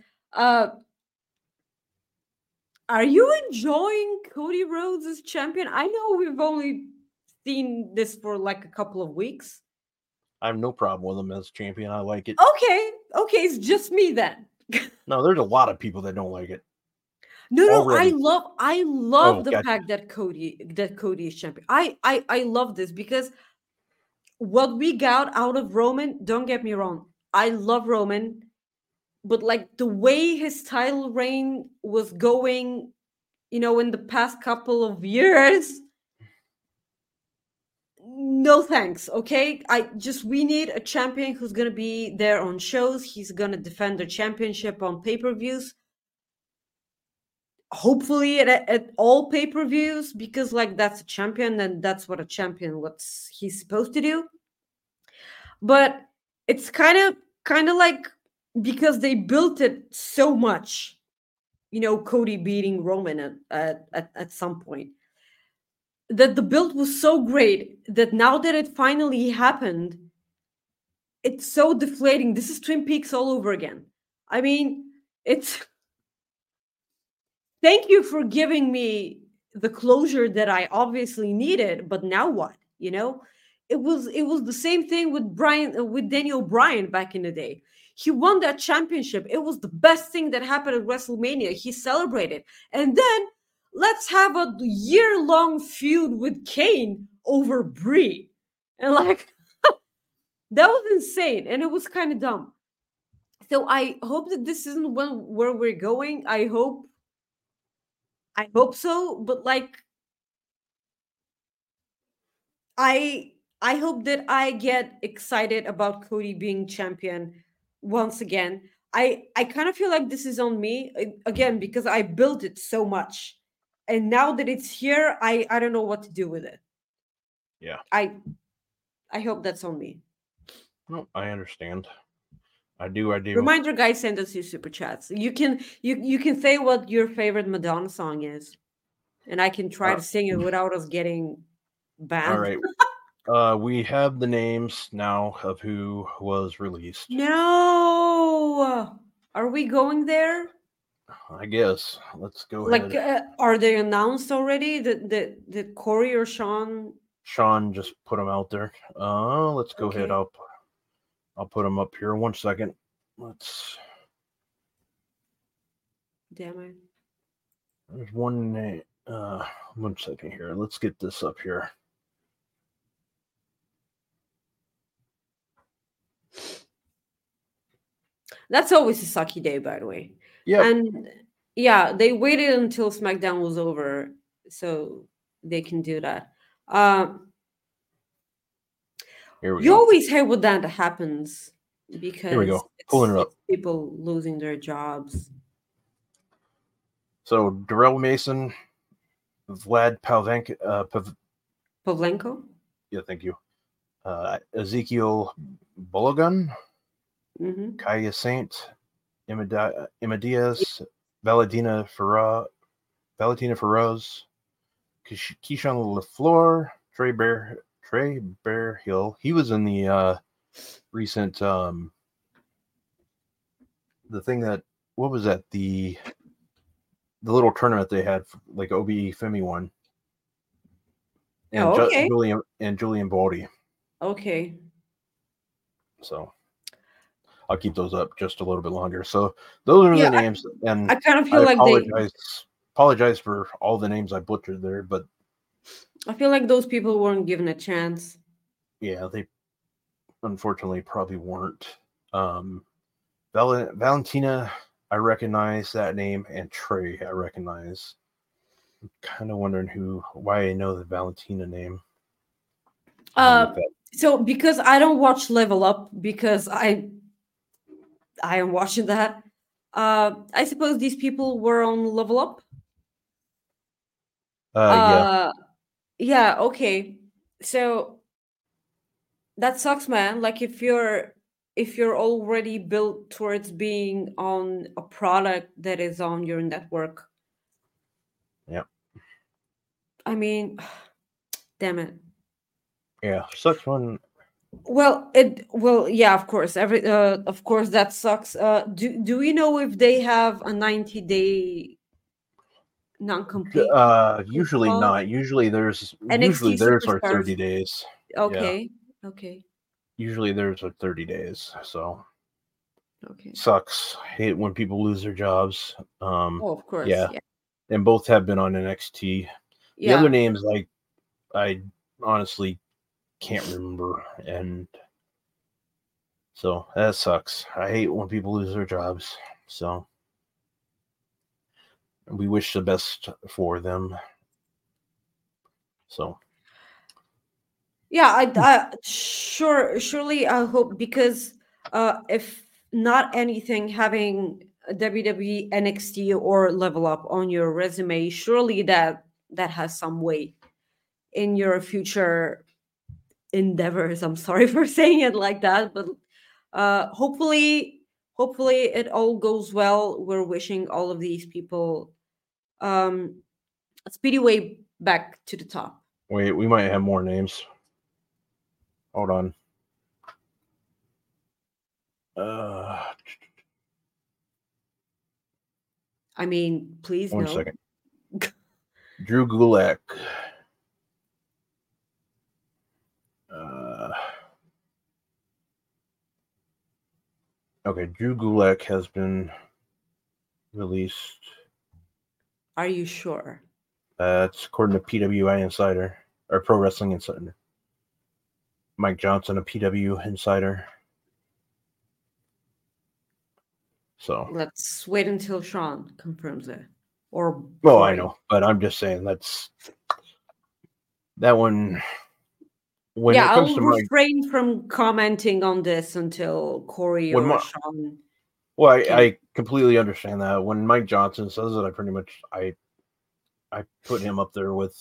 [SPEAKER 5] Are you enjoying Cody Rhodes as champion? I know we've only seen this for like a couple of weeks.
[SPEAKER 4] I have no problem with him as champion. I like it.
[SPEAKER 5] Okay, it's just me then.
[SPEAKER 4] No, there's a lot of people that don't like it.
[SPEAKER 5] No,
[SPEAKER 4] Already.
[SPEAKER 5] I love
[SPEAKER 4] Oh,
[SPEAKER 5] the
[SPEAKER 4] gotcha.
[SPEAKER 5] fact that Cody is champion. I love this because what we got out of Roman, don't get me wrong, I love Roman, but like the way his title reign was going, in the past couple of years, no thanks. Okay, we need a champion who's gonna be there on shows. He's gonna defend the championship on pay-per-views, hopefully at all pay-per-views, because like that's a champion and that's what a champion, what's he's supposed to do. But it's kind of like, because they built it so much, Cody beating Roman at some point, that the build was so great that now that it finally happened, it's so deflating. This is Twin Peaks all over again. I mean, it's thank you for giving me the closure that I obviously needed, but now what? It was the same thing with Daniel Bryan back in the day. He won that championship. It was the best thing that happened at WrestleMania. He celebrated. And then let's have a year-long feud with Kane over Brie. And like that was insane, and it was kind of dumb. So I hope that this isn't where we're going. I hope so, but like I hope that I get excited about Cody being champion once again. I kind of feel like this is on me again because I built it so much. And now that it's here, I don't know what to do with it.
[SPEAKER 4] Yeah.
[SPEAKER 5] I hope that's on me.
[SPEAKER 4] No, I understand. I do.
[SPEAKER 5] Reminder, guys, send us your super chats. You can say what your favorite Madonna song is, and I can try to sing it without us getting banned.
[SPEAKER 4] All right. We have the names now of who was released.
[SPEAKER 5] No, are we going there?
[SPEAKER 4] I guess. Let's go
[SPEAKER 5] Like,
[SPEAKER 4] ahead.
[SPEAKER 5] are they announced already? That Corey or Sean?
[SPEAKER 4] Sean just put them out there. Let's go ahead.
[SPEAKER 5] Okay.
[SPEAKER 4] I'll put them up here. 1 second.
[SPEAKER 5] Damn it.
[SPEAKER 4] There's one name. 1 second here. Let's get this up here.
[SPEAKER 5] That's always a sucky day, by the way.
[SPEAKER 4] Yeah.
[SPEAKER 5] And yeah, they waited until SmackDown was over so they can do that.
[SPEAKER 4] Here we
[SPEAKER 5] You
[SPEAKER 4] go.
[SPEAKER 5] always hate when that happens because
[SPEAKER 4] Here we go. Pulling it up.
[SPEAKER 5] it's people losing their jobs.
[SPEAKER 4] So Darrell Mason, Vlad
[SPEAKER 5] Pavlenko?
[SPEAKER 4] Yeah, thank you. Ezekiel Bologun,
[SPEAKER 5] Mm-hmm.
[SPEAKER 4] Kaya Saint, Emma Diaz, Valentina Feroz, Keyshawn LaFleur, Trey Bear Hill. He was in the recent the thing that, what was that, the little tournament they had, like OBE Femi won, and
[SPEAKER 5] okay.
[SPEAKER 4] Julian Baldy.
[SPEAKER 5] Okay.
[SPEAKER 4] So I'll keep those up just a little bit longer. So those are the names, and
[SPEAKER 5] I kind of feel like
[SPEAKER 4] apologize for all the names I butchered there, but
[SPEAKER 5] I feel like those people weren't given a chance.
[SPEAKER 4] Yeah, they unfortunately probably weren't. Valentina, I recognize that name, and Trey, I recognize. I'm kind of wondering why I know the Valentina name.
[SPEAKER 5] So because I don't watch Level Up, because I am watching that. I suppose these people were on Level Up.
[SPEAKER 4] Yeah.
[SPEAKER 5] Yeah. Okay. So that sucks, man. Like if you're if you're already built towards being on a product that is on your network.
[SPEAKER 4] Yeah.
[SPEAKER 5] I mean, damn it.
[SPEAKER 4] Yeah. Such one.
[SPEAKER 5] Well, yeah, of course. Of course that sucks. Do we know if they have a 90-day non-compete
[SPEAKER 4] Usually
[SPEAKER 5] clause?
[SPEAKER 4] not. Usually there's
[SPEAKER 5] NXT
[SPEAKER 4] like
[SPEAKER 5] Superstars.
[SPEAKER 4] 30 days. Yeah.
[SPEAKER 5] Okay. Okay.
[SPEAKER 4] Usually there's like 30 days. So
[SPEAKER 5] Okay.
[SPEAKER 4] sucks. Hate when people lose their jobs.
[SPEAKER 5] Oh, of course.
[SPEAKER 4] Yeah.
[SPEAKER 5] Yeah.
[SPEAKER 4] And both have been on NXT. The other names, like, I honestly can't remember, and so that sucks. I hate when people lose their jobs. So we wish the best for them. So
[SPEAKER 5] Yeah, surely I hope, because if not anything, having a WWE, NXT, or Level Up on your resume, surely that has some weight in your future endeavors. I'm sorry for saying it like that, but hopefully it all goes well. We're wishing all of these people a speedy way back to the top.
[SPEAKER 4] wait, we might have more names. Hold on.
[SPEAKER 5] I mean, please,
[SPEAKER 4] One
[SPEAKER 5] no.
[SPEAKER 4] second. Drew Gulak. Okay, Drew Gulak has been released.
[SPEAKER 5] Are you sure?
[SPEAKER 4] That's according to PWI Insider, or Pro Wrestling Insider. Mike Johnson, a PW Insider. So
[SPEAKER 5] Let's wait until Sean confirms it. Or
[SPEAKER 4] well, I
[SPEAKER 5] Corey.
[SPEAKER 4] know, but I'm just saying that one. When
[SPEAKER 5] yeah,
[SPEAKER 4] it comes
[SPEAKER 5] I'll
[SPEAKER 4] to Mike,
[SPEAKER 5] refrain from commenting on this until Corey
[SPEAKER 4] When
[SPEAKER 5] or
[SPEAKER 4] Ma-
[SPEAKER 5] Sean.
[SPEAKER 4] well, I completely understand that. When Mike Johnson says it, I pretty much I put him up there with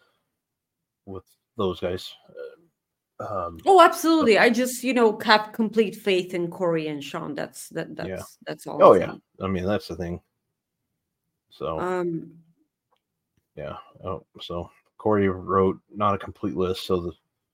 [SPEAKER 4] those guys.
[SPEAKER 5] Oh, absolutely. I just, have complete faith in Corey and Sean. That's
[SPEAKER 4] Yeah.
[SPEAKER 5] that's all.
[SPEAKER 4] Oh
[SPEAKER 5] I'm
[SPEAKER 4] yeah,
[SPEAKER 5] saying.
[SPEAKER 4] I mean that's the thing. So
[SPEAKER 5] Yeah.
[SPEAKER 4] So Corey wrote not a complete list. So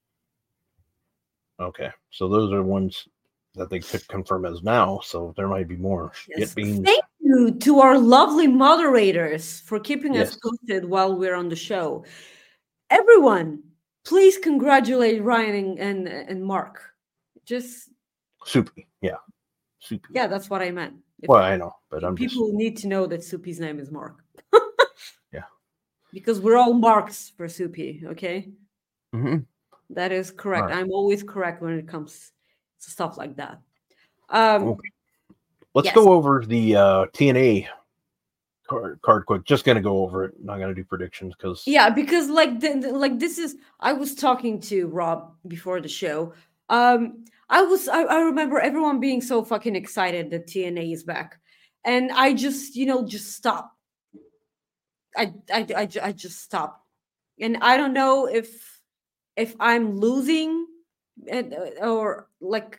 [SPEAKER 4] so those are ones that they could confirm as now. So there might be more.
[SPEAKER 5] Yes.
[SPEAKER 4] Beans.
[SPEAKER 5] Thank you to our lovely moderators for keeping us
[SPEAKER 4] Yes.
[SPEAKER 5] posted while we're on the show. Everyone, please congratulate Ryan and Mark. Just
[SPEAKER 4] Soupy. Yeah. Soupy.
[SPEAKER 5] yeah, that's what I meant.
[SPEAKER 4] Well, I know, but I'm just
[SPEAKER 5] people need to know that Soupy's name is Mark.
[SPEAKER 4] yeah.
[SPEAKER 5] Because we're all Marks for Soupy, okay?
[SPEAKER 4] Mm-hmm.
[SPEAKER 5] That is correct.
[SPEAKER 4] Right.
[SPEAKER 5] I'm always correct when it comes to stuff like that. Okay.
[SPEAKER 4] Let's go over the TNA card quick. Just gonna go over it. Not gonna do predictions because
[SPEAKER 5] because this is. I was talking to Rob before the show. I remember everyone being so fucking excited that TNA is back, and I just just stopped. I just stopped, and I don't know if I'm losing, or like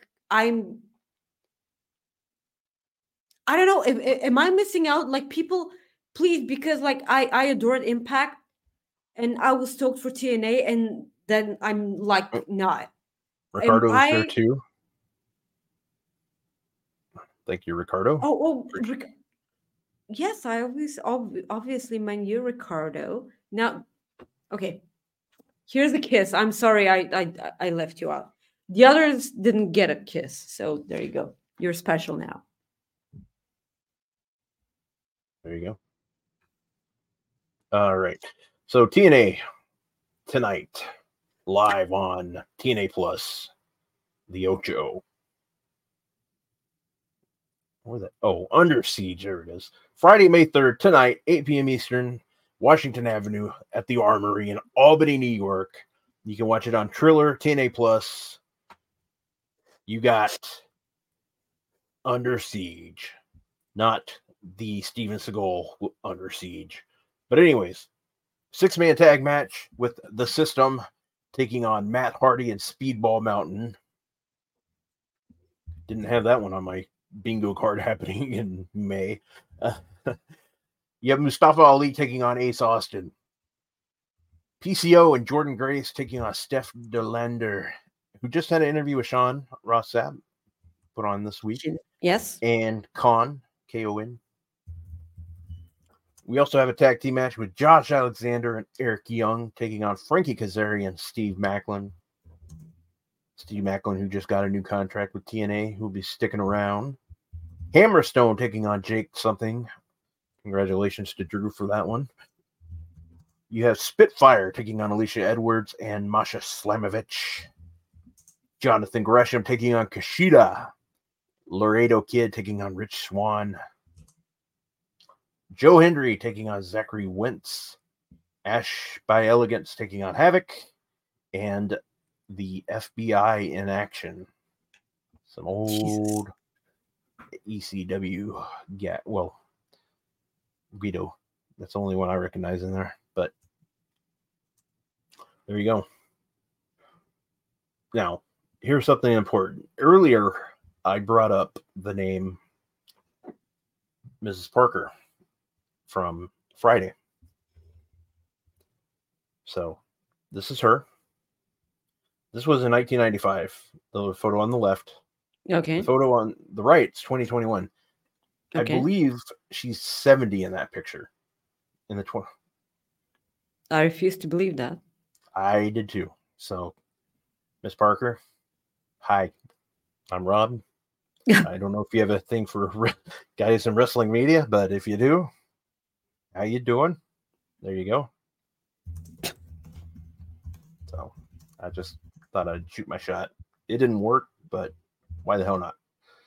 [SPEAKER 5] I don't know. Am I missing out? Like, people, please, because like I adored Impact, and I was stoked for TNA, and then I'm like not.
[SPEAKER 4] Ricardo's here too. Thank you, Ricardo.
[SPEAKER 5] Yes, I obviously meant you, Ricardo. Now, okay, here's a kiss. I'm sorry, I left you out. The others didn't get a kiss, so there you go. You're special now.
[SPEAKER 4] There you go. All right. So TNA tonight, live on TNA Plus, the Ocho. Where's that? Oh, Under Siege. There it is. Friday, May 3rd, tonight, 8 p.m. Eastern, Washington Avenue at the Armory in Albany, New York. You can watch it on Triller, TNA Plus. You got Under Siege, not the Steven Seagal Under Siege. But anyways, 6-man tag match with The System taking on Matt Hardy and Speedball Mountain. Didn't have that one on my bingo card happening in May. You have Mustafa Ali taking on Ace Austin. PCO and Jordan Grace taking on Steph DeLander, who just had an interview with Sean Ross Sapp, put on this week.
[SPEAKER 5] Yes.
[SPEAKER 4] And Khan, K-O-N. We also have a tag team match with Josh Alexander and Eric Young taking on Frankie Kazarian and Steve Macklin. Steve Macklin, who just got a new contract with TNA, who'll be sticking around. Hammerstone taking on Jake something. Congratulations to Drew for that one. You have Spitfire taking on Alicia Edwards and Masha Slamovich. Jonathan Gresham taking on Kushida. Laredo Kid taking on Rich Swann. Joe Hendry taking on Zachary Wentz. Ash by Elegance taking on Havoc. And the FBI in action. Some old ECW. Yeah, well, Guido. That's the only one I recognize in there. But there you go. Now, here's something important. Earlier, I brought up the name Mrs. Parker from Friday. So, this is her. This was in 1995. The photo on the left.
[SPEAKER 5] Okay.
[SPEAKER 4] The photo on the right is 2021.
[SPEAKER 5] Okay.
[SPEAKER 4] I believe she's 70 in that picture. In the
[SPEAKER 5] I refuse to believe that.
[SPEAKER 4] I did too. So, Miss Parker, hi. I'm Rob. I don't know if you have a thing for guys in wrestling media, but if you do, how you doing? There you go. So, I just thought I'd shoot my shot. It didn't work, but why the hell not?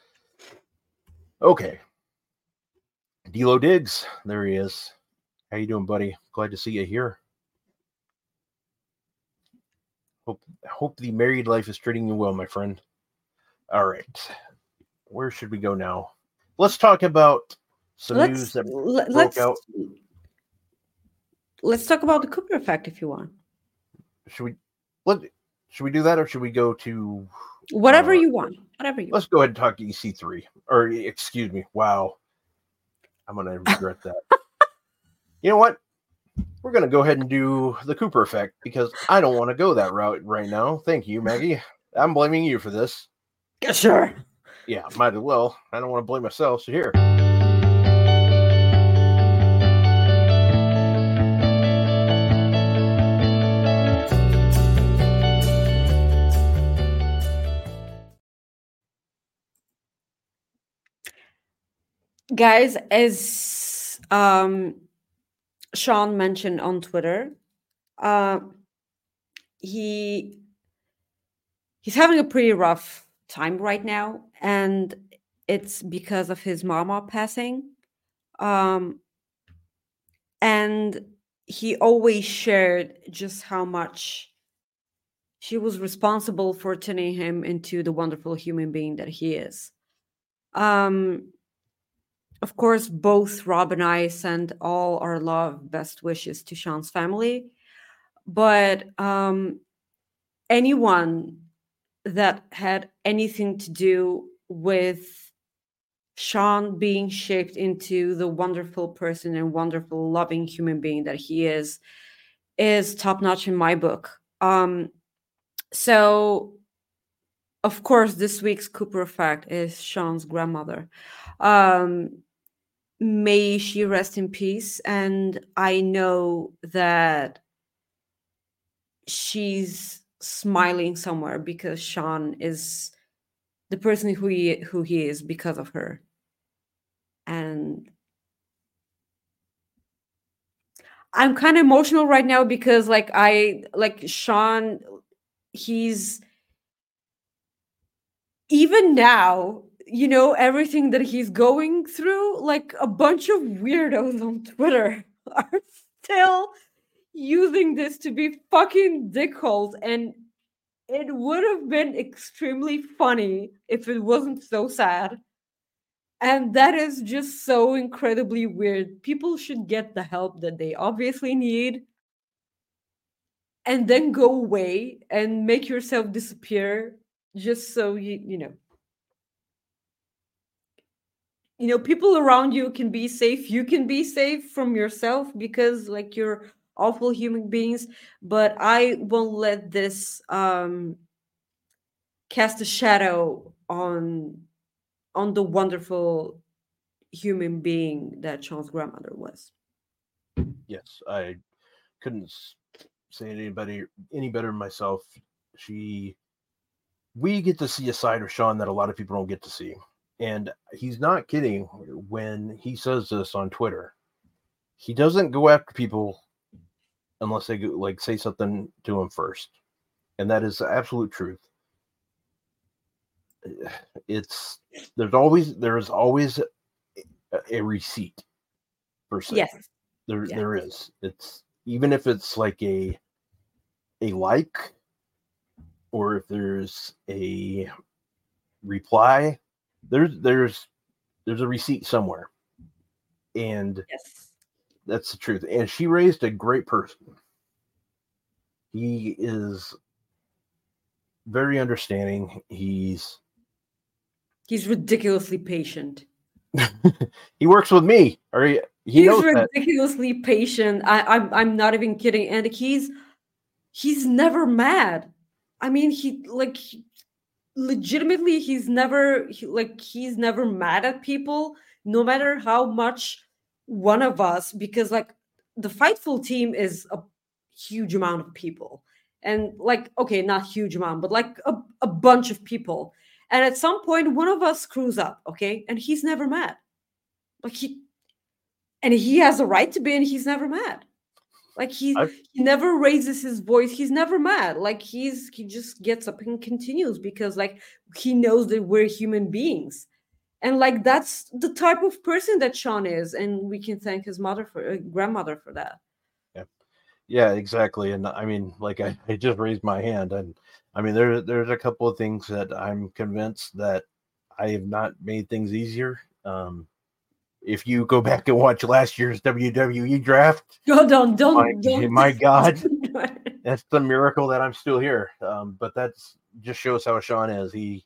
[SPEAKER 4] Okay. D'Lo Diggs, there he is. How you doing, buddy? Glad to see you here. Hope the married life is treating you well, my friend. All right. Where should we go now? Let's talk about some news that broke out.
[SPEAKER 5] Let's talk about the Cooper effect if you want.
[SPEAKER 4] Should we do that, or should we go to
[SPEAKER 5] whatever you want? Whatever you
[SPEAKER 4] Let's go ahead and talk EC3. Or excuse me. Wow. I'm gonna regret that. You know what? We're going to go ahead and do the Cooper effect because I don't want to go that route right now. Thank you, Maggie. I'm blaming you for this.
[SPEAKER 5] Yeah, sure.
[SPEAKER 4] Yeah, might as well. I don't want to blame myself. So here.
[SPEAKER 5] Guys, as Sean mentioned on Twitter, he's having a pretty rough time right now, and it's because of his mama passing. And he always shared just how much she was responsible for turning him into the wonderful human being that he is. Of course, both Rob and I send all our love, best wishes to Sean's family. But anyone that had anything to do with Sean being shaped into the wonderful person and wonderful, loving human being that he is top-notch in my book. So, of course, this week's Cooper effect is Sean's grandmother. May she rest in peace. And I know that she's smiling somewhere because Sean is the person who he is because of her. And I'm kind of emotional right now because Sean, he's even now, you know, everything that he's going through, like a bunch of weirdos on Twitter are still using this to be fucking dickholes. And it would have been extremely funny if it wasn't so sad. And that is just so incredibly weird. People should get the help that they obviously need and then go away and make yourself disappear just so you know. people around you can be safe. You can be safe from yourself because like you're awful human beings. But I won't let this cast a shadow on the wonderful human being that Sean's grandmother was.
[SPEAKER 4] Yes, I couldn't say any better than myself. We get to see a side of Sean that a lot of people don't get to see. And he's not kidding when he says this on Twitter. He doesn't go after people unless they like say something to him first. And that is the absolute truth. There is always a receipt per se.
[SPEAKER 5] Yes.
[SPEAKER 4] There is. It's even if it's like a like, or if there's a reply, there's a receipt somewhere. And
[SPEAKER 5] Yes.
[SPEAKER 4] that's the truth. And she raised a great person. He is very understanding. He's
[SPEAKER 5] ridiculously patient.
[SPEAKER 4] he works with me. Or he
[SPEAKER 5] He's
[SPEAKER 4] knows that.
[SPEAKER 5] ridiculously patient. I'm not even kidding. And he's never mad. I mean, legitimately he's never mad at people, no matter how much one of us, because like the Fightful team is a huge amount of people, and like, okay, not huge amount, but like a bunch of people, and at some point one of us screws up, okay, and he's never mad. Like he has a right to be, and he's never mad. Like he never raises his voice. He's never mad. Like he just gets up and continues because like he knows that we're human beings, and like that's the type of person that Sean is, and we can thank his grandmother for that.
[SPEAKER 4] Yeah, exactly. And I mean, like I just raised my hand, and I mean there's a couple of things that I'm convinced that I have not made things easier. If you go back and watch last year's WWE draft,
[SPEAKER 5] Don't.
[SPEAKER 4] My God, that's the miracle that I'm still here. But that's just shows how Sean is. He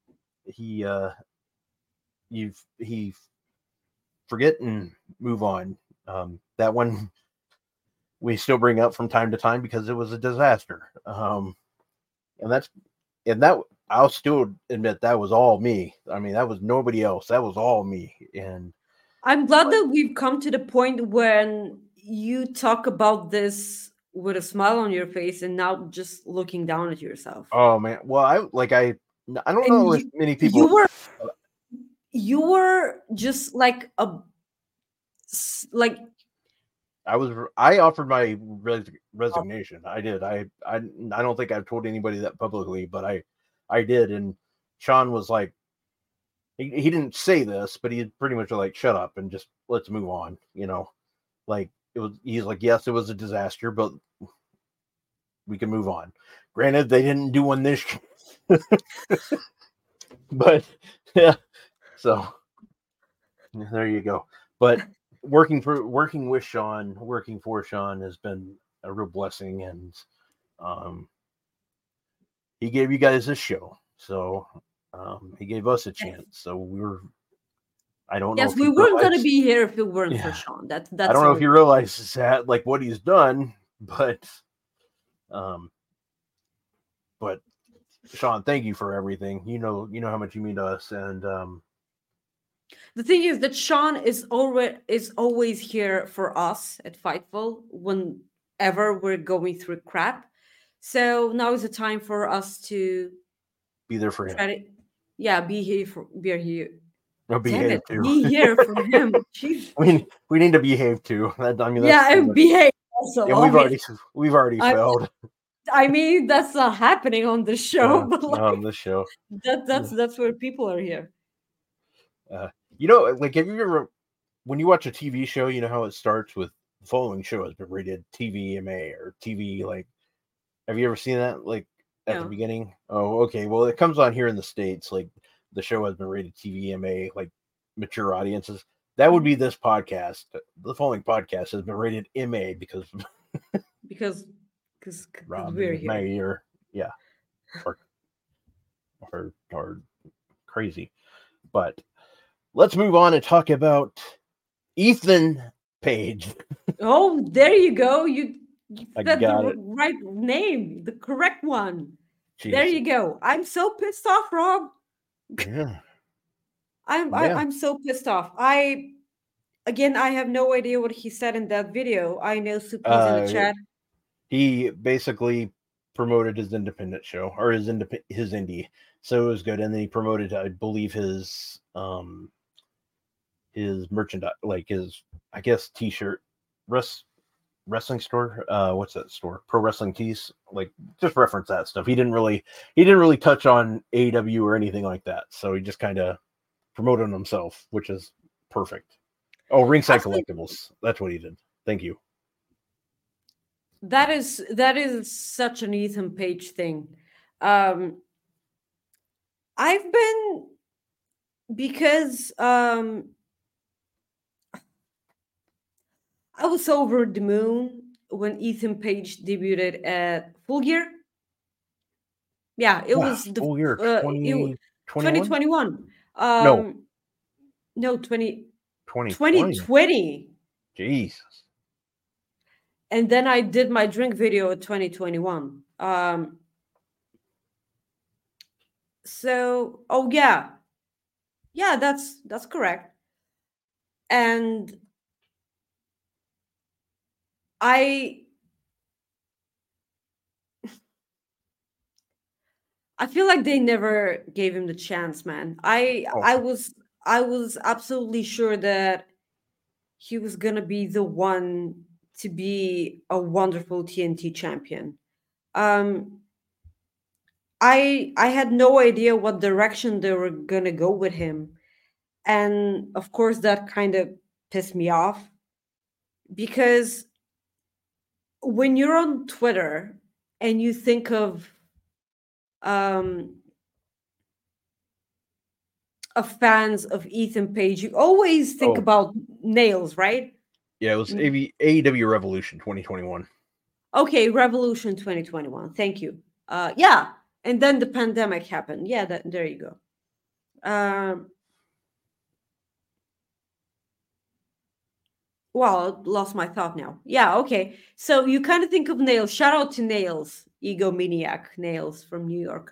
[SPEAKER 4] forget and move on. That one we still bring up from time to time because it was a disaster. And that I'll still admit that was all me. I mean, that was nobody else. That was all me. And
[SPEAKER 5] I'm glad that we've come to the point when you talk about this with a smile on your face and not just looking down at yourself.
[SPEAKER 4] Oh man, well I don't know if many people.
[SPEAKER 5] You were just like
[SPEAKER 4] I offered my resignation. I did. I don't think I've told anybody that publicly, but I did. And Sean was like, he didn't say this, but he pretty much like, shut up and just let's move on. Like he's like, yes, it was a disaster, but we can move on. Granted, they didn't do one this year. But yeah, so there you go. But working with Sean, working for Sean has been a real blessing, and he gave you guys this show, so he gave us a chance. So I don't know.
[SPEAKER 5] Yes, we weren't going to be here if it weren't for Sean. That's
[SPEAKER 4] I don't know if you realize that, like what he's done, but Sean, thank you for everything. You know how much you mean to us, and
[SPEAKER 5] the thing is that Sean is always here for us at Fightful whenever we're going through crap. So now is the time for us to
[SPEAKER 4] be there for him.
[SPEAKER 5] Be here.
[SPEAKER 4] No, behave too.
[SPEAKER 5] Be here for him.
[SPEAKER 4] we need to behave too. I mean,
[SPEAKER 5] and behave also.
[SPEAKER 4] And we've already failed.
[SPEAKER 5] I mean, that's not happening on the show, but like,
[SPEAKER 4] on this show,
[SPEAKER 5] that's where people are here.
[SPEAKER 4] Like, have you ever, when you watch a TV show, you know how it starts with the following show has been rated TVMA or TV, like, have you ever seen that, like, at the beginning? Oh, okay. Well, it comes on here in the States, like, the show has been rated TVMA, like, mature audiences. That would be this podcast. The following podcast has been rated MA because
[SPEAKER 5] we're here.
[SPEAKER 4] Are crazy. But let's move on and talk about Ethan Page.
[SPEAKER 5] Oh, there you go. You
[SPEAKER 4] I
[SPEAKER 5] said the
[SPEAKER 4] got it.
[SPEAKER 5] right name, the correct one.
[SPEAKER 4] Jeez.
[SPEAKER 5] There you go. I'm so pissed off, Rob.
[SPEAKER 4] Yeah.
[SPEAKER 5] I'm
[SPEAKER 4] Yeah.
[SPEAKER 5] I'm so pissed off. I have no idea what he said in that video. I know Soupy's in the chat.
[SPEAKER 4] He basically promoted his independent show or his indie, so it was good. And then he promoted, I believe, his merchandise, like his, I guess, t-shirt wrestling store. What's that store? Pro Wrestling Tees. Like, just reference that stuff. He didn't really touch on AEW or anything like that. So he just kind of promoted himself, which is perfect. Oh, Ringside Collectibles. That's what he did. Thank you.
[SPEAKER 5] That is such an Ethan Page thing. I've been because I was over the moon when Ethan Page debuted at Full Gear. Yeah, it was the
[SPEAKER 4] Full Gear
[SPEAKER 5] 2021. No, 2020.
[SPEAKER 4] Jesus.
[SPEAKER 5] And then I did my drink video at 2021. So, oh yeah, that's correct. And I feel like they never gave him the chance, man. I was absolutely sure that he was gonna be the one to be a wonderful TNT champion. I had no idea what direction they were gonna go with him, and of course that kind of pissed me off because when you're on Twitter and you think of fans of Ethan Page, you always think about Nails, right?
[SPEAKER 4] Yeah, it was AEW Revolution 2021.
[SPEAKER 5] Okay, Revolution 2021. Thank you. Yeah, and then the pandemic happened. Yeah, there you go. Well, I lost my thought now. Yeah, okay. So you kind of think of Nails. Shout out to Nails, Egomaniac Nails from New York.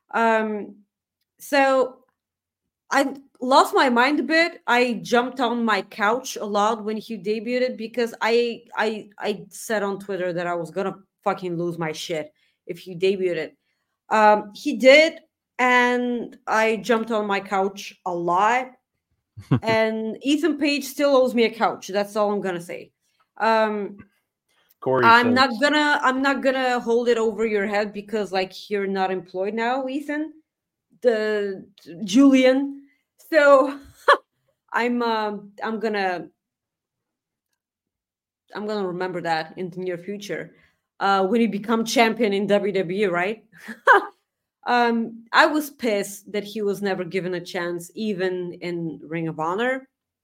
[SPEAKER 5] So I lost my mind a bit. I jumped on my couch a lot when he debuted because I said on Twitter that I was gonna fucking lose my shit if he debuted. He did, and I jumped on my couch a lot. And Ethan Page still owes me a couch. That's all I'm gonna say.
[SPEAKER 4] Corey
[SPEAKER 5] I'm
[SPEAKER 4] says,
[SPEAKER 5] not gonna hold it over your head because like you're not employed now, Ethan. The Julian. So I'm gonna remember that in the near future when you become champion in WWE, right? I was pissed that he was never given a chance, even in Ring of Honor.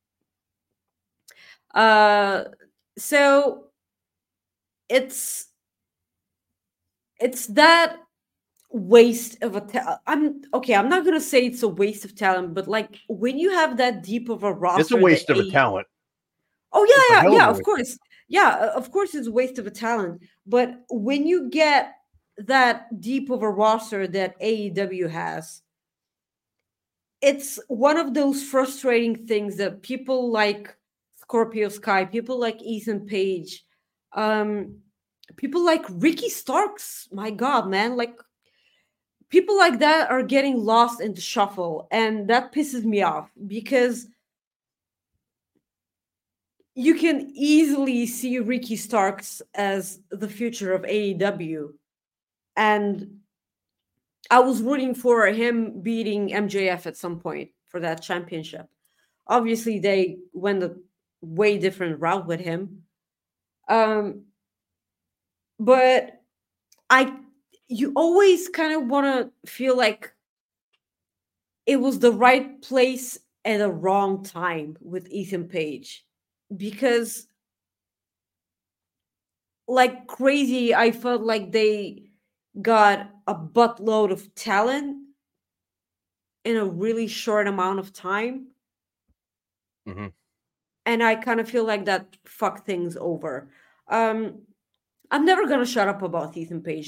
[SPEAKER 5] So it's that waste of a I'm not gonna say it's a waste of talent, but like when you have that deep of a roster,
[SPEAKER 4] it's a waste of a talent.
[SPEAKER 5] Oh yeah, of course. Yeah, of course it's a waste of a talent. But when you get that deep of a roster that AEW has, it's one of those frustrating things that people like Scorpio Sky, people like Ethan Page, people like Ricky Starks, my God, man, like people like that are getting lost in the shuffle, and that pisses me off because you can easily see Ricky Starks as the future of AEW. And I was rooting for him beating MJF at some point for that championship. Obviously, they went a way different route with him. But you always kind of want to feel like it was the right place at the wrong time with Ethan Page. Because like crazy, I felt like they got a buttload of talent in a really short amount of time.
[SPEAKER 4] Mhm.
[SPEAKER 5] And I kind of feel like that fucked things over. I'm never gonna shut up about Ethan Page.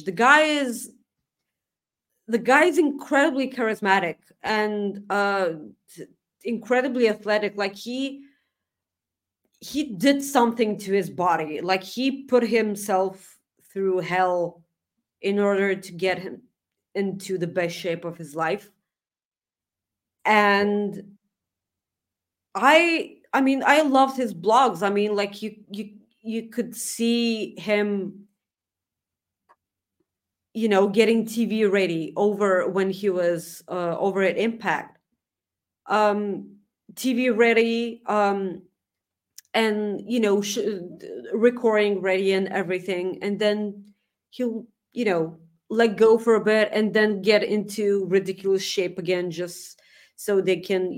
[SPEAKER 5] The guy is incredibly charismatic and incredibly athletic. Like he did something to his body. Like he put himself through hell in order to get him into the best shape of his life. And I mean, I loved his blogs. I mean, like you could see him, getting TV ready over when he was over at Impact. TV ready, and recording ready and everything, and then he'll let go for a bit and then get into ridiculous shape again, just so they can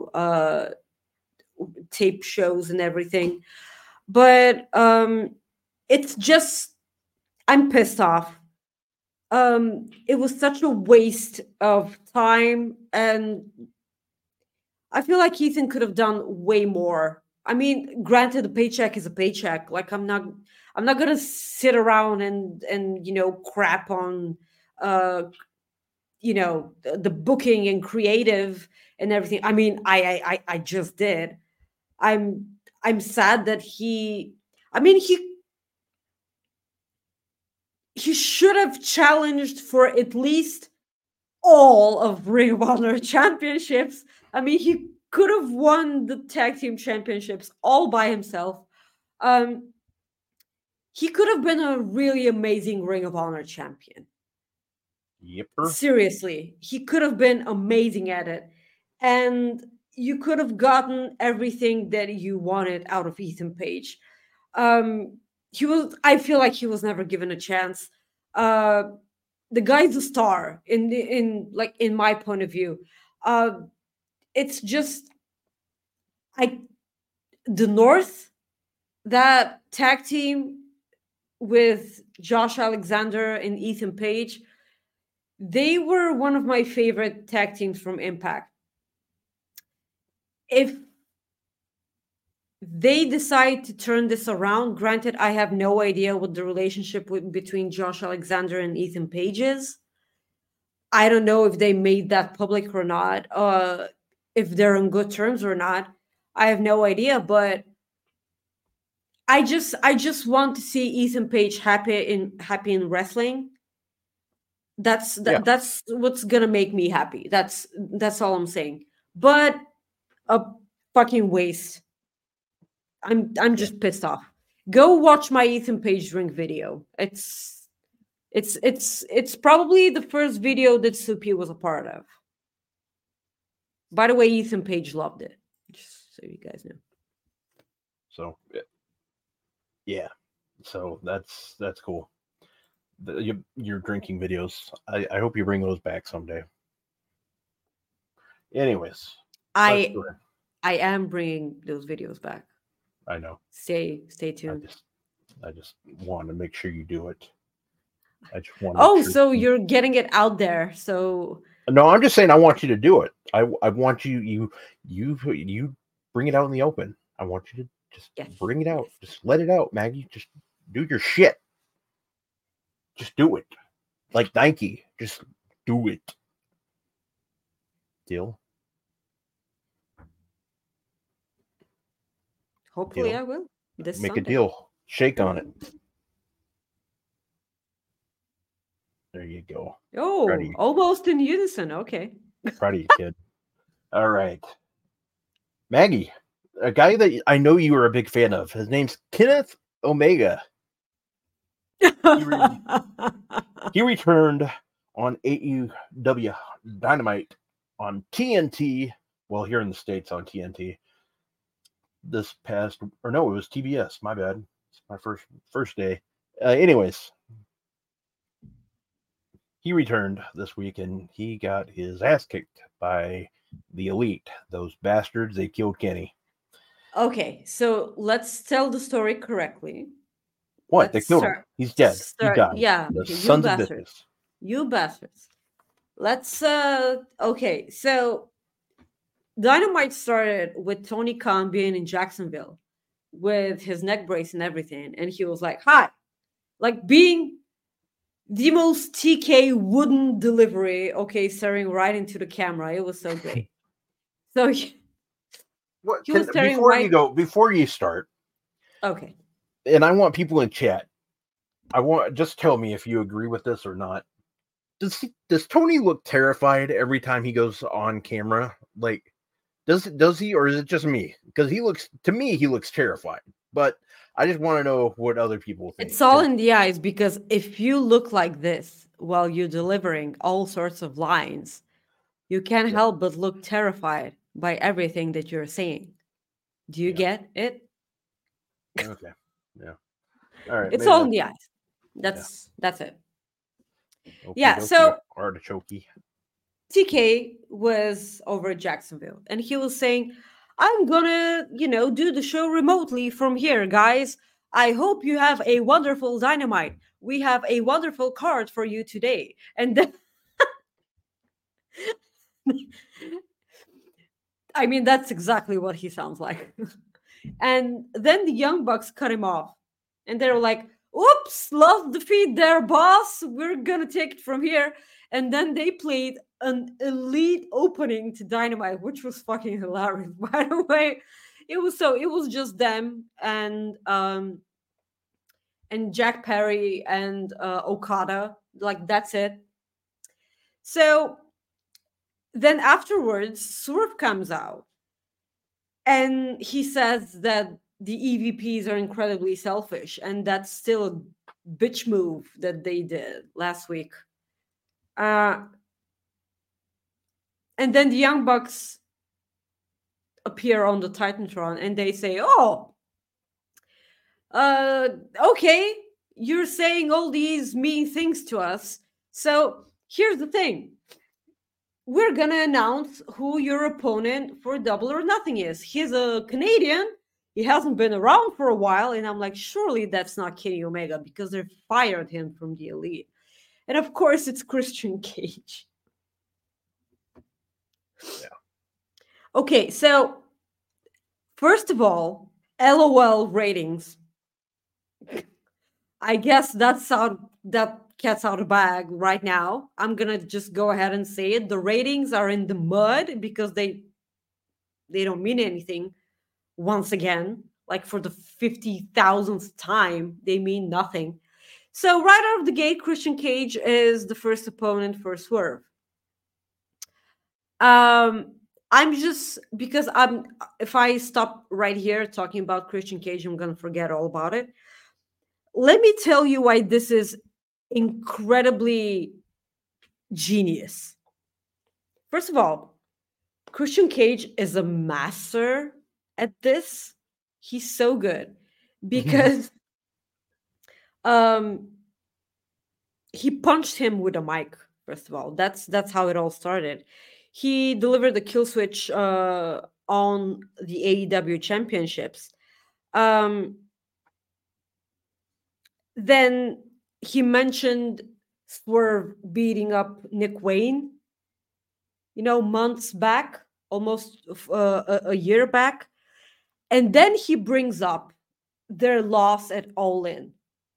[SPEAKER 5] tape shows and everything. But it's just, I'm pissed off. It was such a waste of time, and I feel like Ethan could have done way more. I mean, granted, a paycheck is a paycheck. Like I'm not gonna sit around and crap on the booking and creative and everything. I mean, I just did. I'm sad that I mean, he should have challenged for at least all of Ring of Honor championships. I mean, he could have won the tag team championships all by himself. Um, he could have been a really amazing Ring of Honor champion.
[SPEAKER 4] Yipper.
[SPEAKER 5] Seriously, he could have been amazing at it. And you could have gotten everything that you wanted out of Ethan Page. I feel like he was never given a chance. The guy's a star in my point of view. It's just the North, that tag team with Josh Alexander and Ethan Page, they were one of my favorite tag teams from Impact. If they decide to turn this around, granted, I have no idea what the relationship between Josh Alexander and Ethan Page is. I don't know if they made that public or not, if they're on good terms or not. I have no idea, but I just want to see Ethan Page happy in wrestling. That's what's gonna make me happy. That's all I'm saying. But a fucking waste. I'm just pissed off. Go watch my Ethan Page ring video. It's probably the first video that Supi was a part of. By the way, Ethan Page loved it. Just so you guys know.
[SPEAKER 4] So yeah. So that's cool. Your drinking videos. I hope you bring those back someday. Anyways,
[SPEAKER 5] I am bringing those videos back.
[SPEAKER 4] I know.
[SPEAKER 5] Stay tuned.
[SPEAKER 4] I just want to make sure you do it. I just want.
[SPEAKER 5] Oh, so you're getting it out there. So
[SPEAKER 4] no, I'm just saying I want you to do it. I want you bring it out in the open. I want you to just bring it out. Just let it out, Maggie. Just do your shit. Just do it. Like Nike. Just do it. Deal?
[SPEAKER 5] Hopefully I will. Make
[SPEAKER 4] Sunday. A deal. Shake on it. There you go.
[SPEAKER 5] Oh, almost in unison. Okay.
[SPEAKER 4] Proud of you, kid. All right. Maggie, a guy that I know you were a big fan of. His name's Kenneth Omega. He returned on AEW Dynamite on TNT. Well, here in the States on TNT. This past, or no, it was TBS. My bad. It's my first day. Anyways, he returned this week and he got his ass kicked by the Elite. Those bastards, they killed Kenny.
[SPEAKER 5] Okay, so let's tell the story correctly.
[SPEAKER 4] What? They killed him. He's dead. He died.
[SPEAKER 5] Yeah.
[SPEAKER 4] The
[SPEAKER 5] okay,
[SPEAKER 4] sons of bitches.
[SPEAKER 5] You bastards. Let's okay, so Dynamite started with Tony Khan being in Jacksonville with his neck brace and everything. And he was like, hi, like being the most TK wooden delivery, okay, staring right into the camera. It was so great. So
[SPEAKER 4] What,
[SPEAKER 5] he was staring
[SPEAKER 4] before you start,
[SPEAKER 5] okay.
[SPEAKER 4] and I want people in chat, just tell me if you agree with this or not. Does Tony look terrified every time he goes on camera? Like, does he, or is it just me? Because he looks terrified. But I just want to know what other people think.
[SPEAKER 5] It's all in the eyes, because if you look like this while you're delivering all sorts of lines, you can't help but look terrified by everything that you're saying. Do you get it?
[SPEAKER 4] Okay. Yeah. All right.
[SPEAKER 5] It's all in the eyes. That's it. Yeah, so
[SPEAKER 4] artichoke.
[SPEAKER 5] TK was over at Jacksonville, and he was saying, I'm gonna, do the show remotely from here, guys. I hope you have a wonderful Dynamite. We have a wonderful card for you today. And then I mean, that's exactly what he sounds like. And then the Young Bucks cut him off, and they were like, oops, lost the feed there, boss. We're gonna take it from here. And then they played an elite opening to Dynamite, which was fucking hilarious. By the way, it was just them and Jack Perry and Okada. Like, that's it. So then afterwards, Swerve comes out and he says that the EVPs are incredibly selfish, and that's still a bitch move that they did last week. And then the Young Bucks appear on the Titantron, and they say, "Oh, okay, you're saying all these mean things to us. So here's the thing: we're gonna announce who your opponent for Double or Nothing is. He's a Canadian. He hasn't been around for a while." And I'm like, surely that's not Kenny Omega, because they fired him from the Elite. And of course, it's Christian Cage.
[SPEAKER 4] Yeah.
[SPEAKER 5] Okay, so first of all, LOL ratings. I guess that cat's out of bag right now. I'm gonna just go ahead and say it. The ratings are in the mud because they don't mean anything. Once again, like for the 50,000th time, they mean nothing. So right out of the gate, Christian Cage is the first opponent for Swerve. If I stop right here talking about Christian Cage, I'm gonna forget all about it. Let me tell you why this is incredibly genius. First of all, Christian Cage is a master at this. He's so good because he punched him with a mic. First of all, that's how it all started. He delivered the kill switch on the AEW championships. Then he mentioned Swerve beating up Nick Wayne, months back, almost a year back. And then he brings up their loss at All In.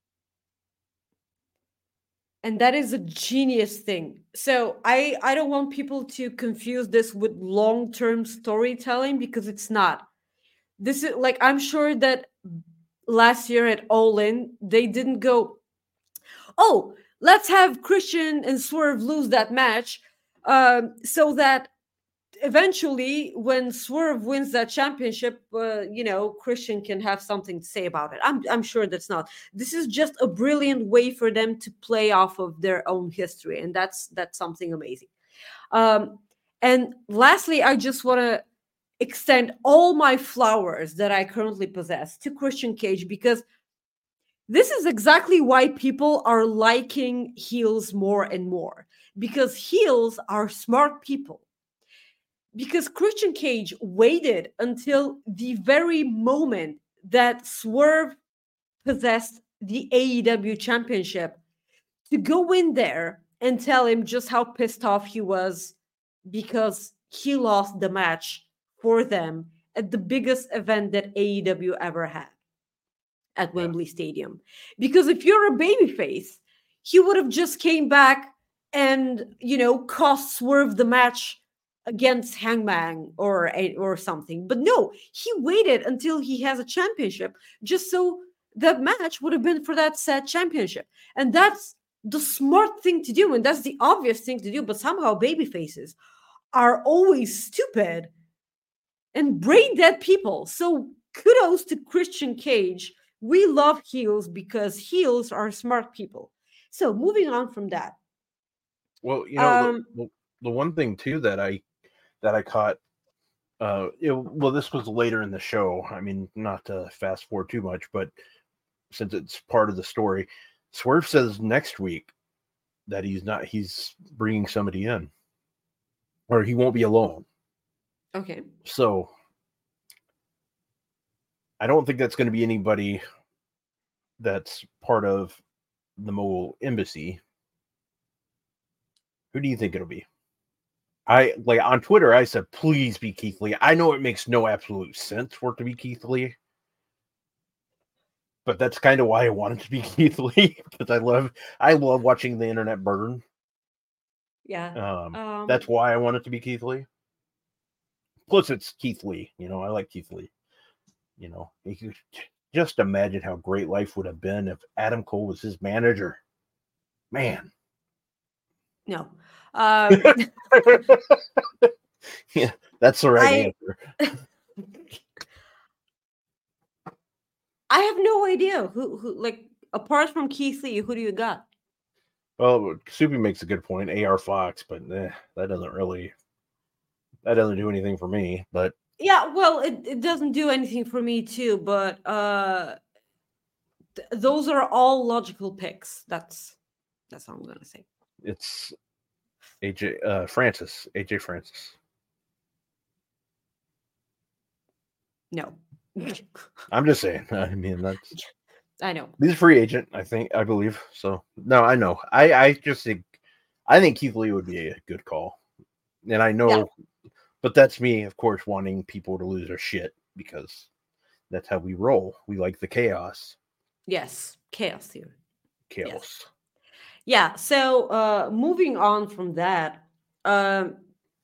[SPEAKER 5] And that is a genius thing. So I don't want people to confuse this with long-term storytelling, because it's not. This is like, I'm sure that last year at All In, they didn't go, oh, let's have Christian and Swerve lose that match so that eventually when Swerve wins that championship, Christian can have something to say about it. I'm sure that's not. This is just a brilliant way for them to play off of their own history, and that's something amazing. And lastly, I just want to extend all my flowers that I currently possess to Christian Cage, because this is exactly why people are liking heels more and more, because heels are smart people. Because Christian Cage waited until the very moment that Swerve possessed the AEW championship to go in there and tell him just how pissed off he was because he lost the match for them at the biggest event that AEW ever had at Wembley Stadium. Because if you're a babyface, he would have just came back and, cost Swerve the match against Hangman or something. But no, he waited until he has a championship just so that match would have been for that said championship. And that's the smart thing to do, and that's the obvious thing to do. But somehow babyfaces are always stupid and brain dead people. So kudos to Christian Cage. We love heels because heels are smart people. So moving on from that.
[SPEAKER 4] Well, the one thing too that I caught, this was later in the show. I mean, not to fast forward too much, but since it's part of the story, Swerve says next week that he's bringing somebody in, or he won't be alone.
[SPEAKER 5] Okay.
[SPEAKER 4] So I don't think that's going to be anybody that's part of the Mogul Embassy. Who do you think it'll be? On Twitter, I said, please be Keith Lee. I know it makes no absolute sense for it to be Keith Lee, but that's kind of why I want it to be Keith Lee, because I love watching the internet burn.
[SPEAKER 5] Yeah.
[SPEAKER 4] That's why I want it to be Keith Lee. Plus, it's Keith Lee. I like Keith Lee. You could just imagine how great life would have been if Adam Cole was his manager. Man.
[SPEAKER 5] No.
[SPEAKER 4] Yeah, that's the right answer.
[SPEAKER 5] I have no idea who like, apart from Keith Lee, who do you got?
[SPEAKER 4] Well, Soupy makes a good point. AR Fox, but that doesn't do anything for me. But
[SPEAKER 5] yeah, well, it doesn't do anything for me too. But those are all logical picks. That's what I'm gonna say.
[SPEAKER 4] It's AJ Francis.
[SPEAKER 5] No.
[SPEAKER 4] I'm just saying. I mean, that's.
[SPEAKER 5] I know.
[SPEAKER 4] He's a free agent, I believe. So no, I know. I just think Keith Lee would be a good call, and I know, yeah. But that's me, of course, wanting people to lose their shit because that's how we roll. We like the chaos.
[SPEAKER 5] Yes, chaos here.
[SPEAKER 4] Chaos.
[SPEAKER 5] Yes. Yeah. So moving on from that, then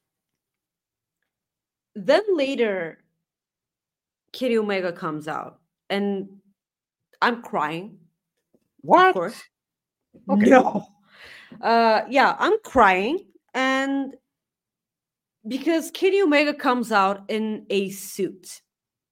[SPEAKER 5] later, Kenny Omega comes out, and I'm crying.
[SPEAKER 4] What?
[SPEAKER 5] Of course.
[SPEAKER 4] Okay.
[SPEAKER 5] No. Yeah, I'm crying, and because Kenny Omega comes out in a suit,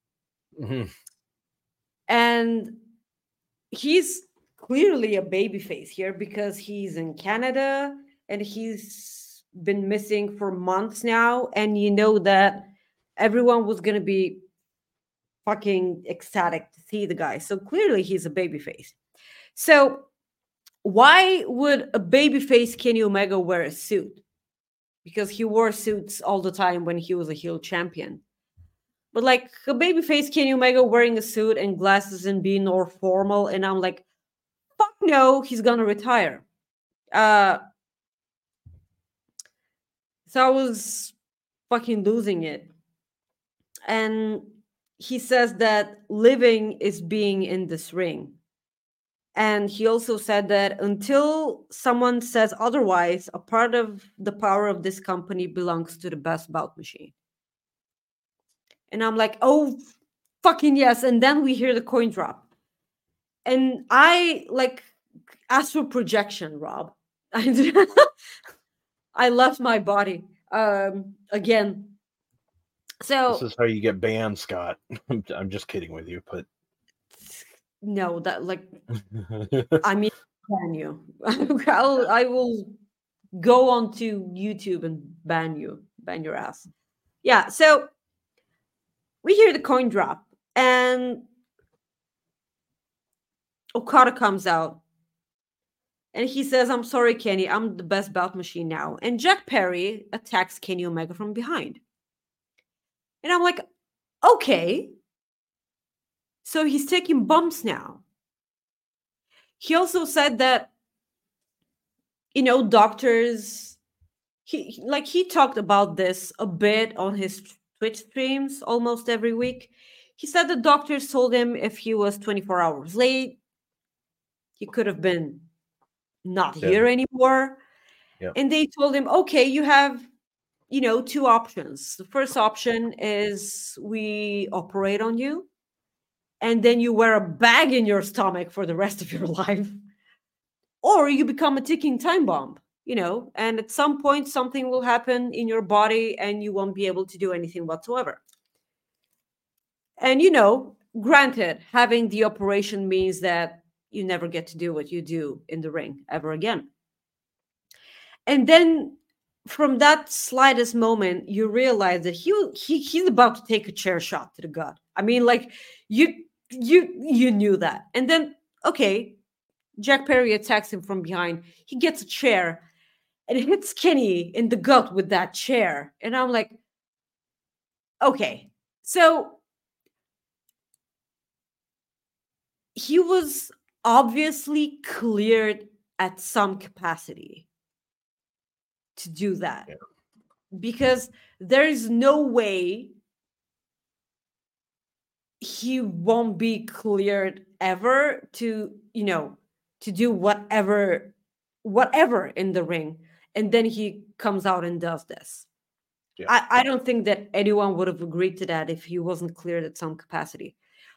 [SPEAKER 5] and he's clearly a babyface here because he's in Canada and he's been missing for months now, and you know that everyone was gonna be fucking ecstatic to see the guy. So clearly he's a babyface. So why would a babyface Kenny Omega wear a suit? Because he wore suits all the time when he was a heel champion. But like a babyface Kenny Omega wearing a suit and glasses and being more formal, and I'm like, fuck no, he's gonna retire. So I was fucking losing it. And he says that living is being in this ring. And he also said that until someone says otherwise, a part of the power of this company belongs to the best bout machine. And I'm like, oh, fucking yes. And then we hear the coin drop. And I like astral projection, Rob. I left my body again. So
[SPEAKER 4] this is how you get banned, Scott. I'm just kidding with you, but
[SPEAKER 5] no, that like I mean, ban you. I will go onto YouTube and ban your ass. Yeah. So we hear the coin drop, and Okada comes out, and he says, "I'm sorry, Kenny. I'm the best bout machine now." And Jack Perry attacks Kenny Omega from behind. And I'm like, okay. So he's taking bumps now. He also said that, doctors, he talked about this a bit on his Twitch streams almost every week. He said the doctors told him if he was 24 hours late, he could have been not
[SPEAKER 4] Yeah.
[SPEAKER 5] here anymore.
[SPEAKER 4] Yeah.
[SPEAKER 5] And they told him, okay, you have, two options. The first option is we operate on you, and then you wear a bag in your stomach for the rest of your life. Or you become a ticking time bomb, and at some point something will happen in your body and you won't be able to do anything whatsoever. And, granted, having the operation means that you never get to do what you do in the ring ever again. And then from that slightest moment, you realize that he's about to take a chair shot to the gut. I mean, like you knew that. And then, okay, Jack Perry attacks him from behind. He gets a chair and hits Kenny in the gut with that chair. And I'm like, okay. So he was obviously cleared at some capacity to do that. Because there is no way he won't be cleared ever to, to do whatever in the ring. And then he comes out and does this. Yeah. I don't think that anyone would have agreed to that if he wasn't cleared at some capacity.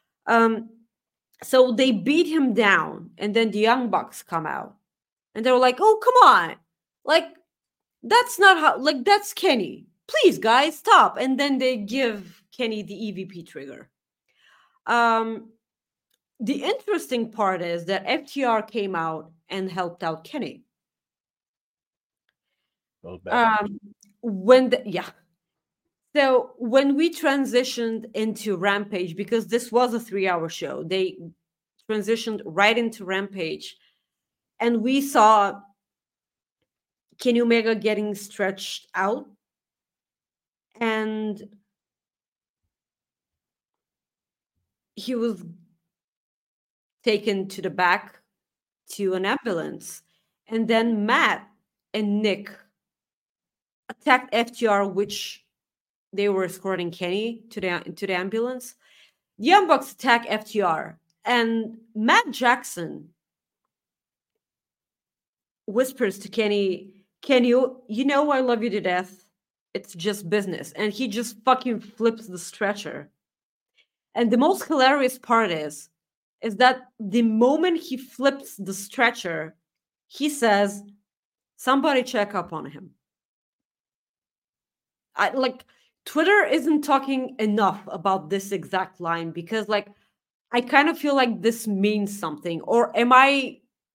[SPEAKER 5] So they beat him down, and then the Young Bucks come out. And they were like, oh, come on. Like, that's not how, like, that's Kenny. Please, guys, stop. And then they give Kenny the EVP trigger. The interesting part is that FTR came out and helped out Kenny. So when we transitioned into Rampage, because this was a 3-hour show, they transitioned right into Rampage, and we saw Kenny Omega getting stretched out, and he was taken to the back to an ambulance. And then Matt and Nick attacked FTR, which they were escorting Kenny to the ambulance. The Young Bucks attack FTR, and Matt Jackson whispers to Kenny, you know I love you to death. It's just business. And he just fucking flips the stretcher. And the most hilarious part is that the moment he flips the stretcher, he says, somebody check up on him. Twitter isn't talking enough about this exact line, because I kind of feel like this means something. Or am I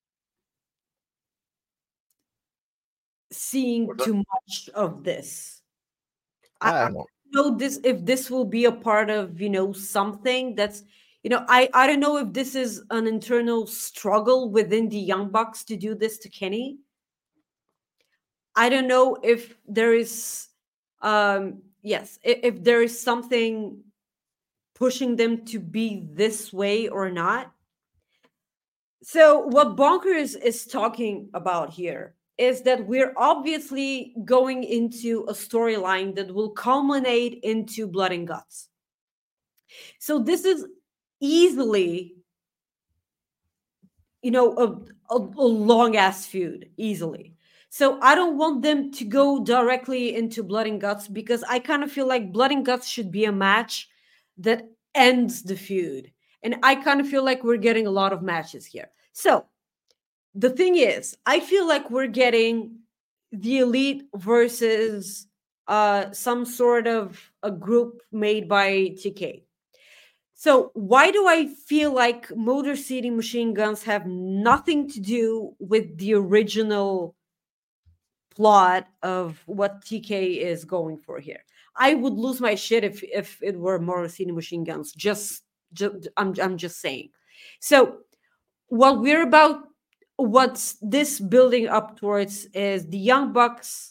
[SPEAKER 5] seeing too much of this? I don't know if this will be a part of, something that's, I don't know if this is an internal struggle within the Young Bucks to do this to Kenny. I don't know if there is, if there is something pushing them to be this way or not. So what Bonkers is talking about here is that we're obviously going into a storyline that will culminate into Blood and Guts. So this is easily, a long-ass feud, easily. So I don't want them to go directly into Blood and Guts, because I kind of feel like Blood and Guts should be a match that ends the feud. And I kind of feel like we're getting a lot of matches here. So the thing is, I feel like we're getting the Elite versus some sort of a group made by TK. So why do I feel like Motor City Machine Guns have nothing to do with the original plot of what TK is going for here? I would lose my shit if it were Motor City Machine Guns. I'm just saying. So what's this building up towards is the Young Bucks,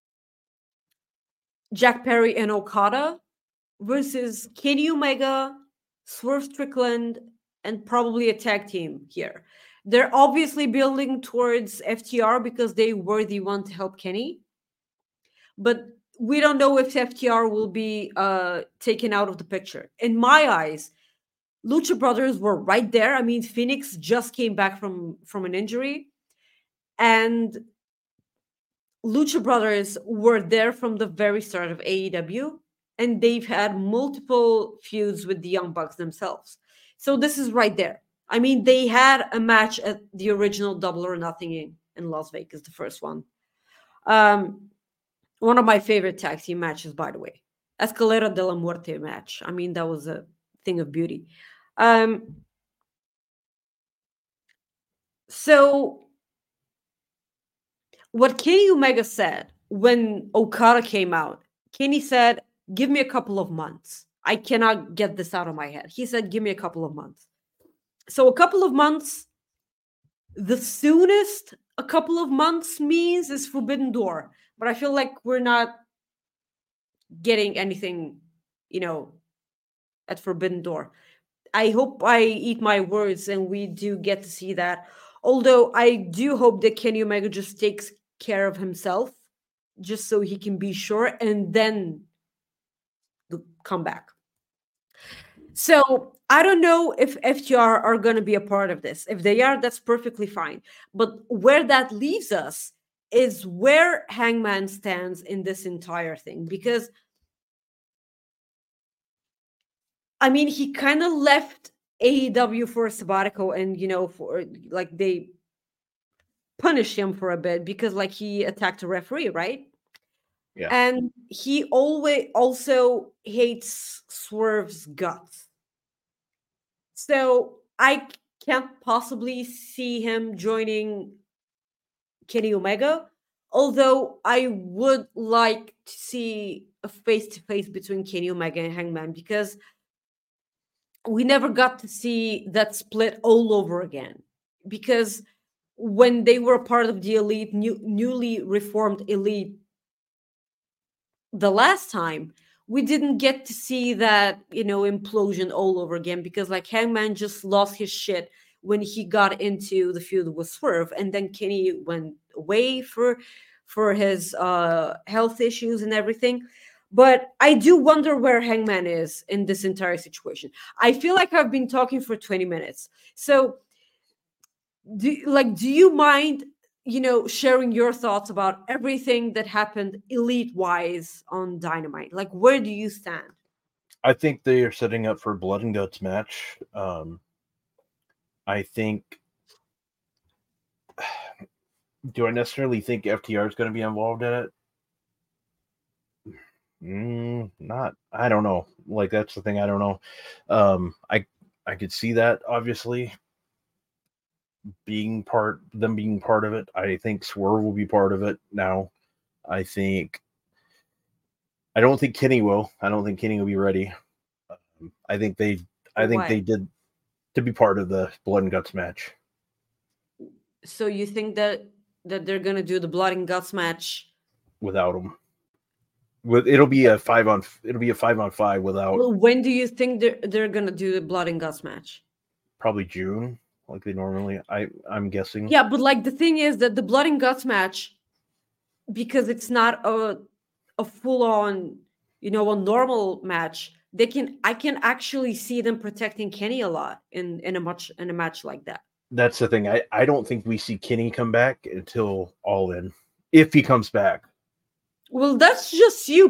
[SPEAKER 5] Jack Perry and Okada versus Kenny Omega, Swerve Strickland, and probably a tag team here. They're obviously building towards FTR because they were the one to help Kenny. But we don't know if FTR will be taken out of the picture. In my eyes, Lucha Brothers were right there. I mean, Phoenix just came back from an injury, and Lucha Brothers were there from the very start of AEW, and they've had multiple feuds with the Young Bucks themselves. So this is right there. I mean, they had a match at the original Double or Nothing in Las Vegas, the first one. One of my favorite tag team matches, by the way. Escalera de la Muerte match. I mean, that was a thing of beauty. So what Kenny Omega said when Okada came out, Kenny said, give me a couple of months. I cannot get this out of my head. He said, give me a couple of months. So a couple of months, the soonest a couple of months means is Forbidden Door. But I feel like we're not getting anything, at Forbidden Door. I hope I eat my words and we do get to see that. Although I do hope that Kenny Omega just takes care of himself just so he can be sure and then come back. So I don't know if FTR are going to be a part of this. If they are, that's perfectly fine. But where that leaves us is where Hangman stands in this entire thing. Because, I mean, he kind of left AEW for a sabbatical and, for like they punished him for a bit because like he attacked a referee, right?
[SPEAKER 4] Yeah.
[SPEAKER 5] And he always also hates Swerve's guts. So I can't possibly see him joining Kenny Omega, although I would like to see a face-to-face between Kenny Omega and Hangman because we never got to see that split all over again. Because when they were part of the Elite, newly reformed Elite, the last time, we didn't get to see that, implosion all over again because like Hangman just lost his shit when he got into the feud with Swerve, and then Kenny went away for his health issues and everything. But I do wonder where Hangman is in this entire situation. I feel like I've been talking for 20 minutes. So do you mind sharing your thoughts about everything that happened Elite-wise on Dynamite? Like, where do you stand?
[SPEAKER 4] I think they are setting up for a blood and guts match. I think. Do I necessarily think FTR is going to be involved in it? Not. I don't know. Like that's the thing. I don't know. I could see that obviously being part of it. I think Swerve will be part of it now. I don't think Kenny will. I don't think Kenny will be ready. I think they did to be part of the blood and guts match.
[SPEAKER 5] So you think that they're gonna do the blood and guts match
[SPEAKER 4] without him? It'll be a 5-on-5 without.
[SPEAKER 5] Well, when do you think they're gonna do the blood and guts match?
[SPEAKER 4] Probably June, like they normally. I'm guessing.
[SPEAKER 5] Yeah, but like the thing is that the blood and guts match, because it's not a full on, a normal match. I can actually see them protecting Kenny a lot in a match like that.
[SPEAKER 4] That's the thing. I don't think we see Kenny come back until All In, if he comes back.
[SPEAKER 5] Well, that's just you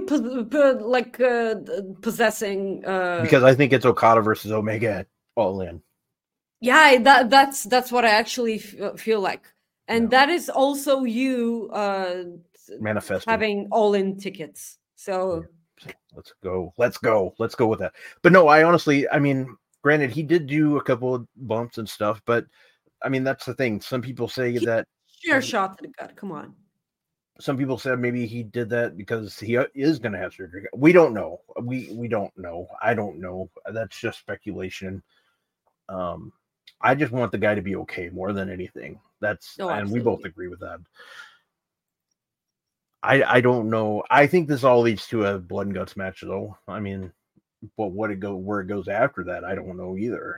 [SPEAKER 5] possessing.
[SPEAKER 4] Because I think it's Okada versus Omega at All In.
[SPEAKER 5] Yeah, that's what I actually feel like, and that is also you
[SPEAKER 4] manifesting
[SPEAKER 5] having All In tickets. So
[SPEAKER 4] let's go with that. But no, I honestly, I mean, granted, he did do a couple of bumps and stuff, but I mean, that's the thing. Some people say that
[SPEAKER 5] sure shot to the gut. Come on.
[SPEAKER 4] Some people said maybe he did that because he is going to have surgery. We don't know. We don't know. I don't know. That's just speculation. I just want the guy to be okay more than anything. And we both agree with that. I don't know. I think this all leads to a blood and guts match, though. I mean, but where it goes after that, I don't know either.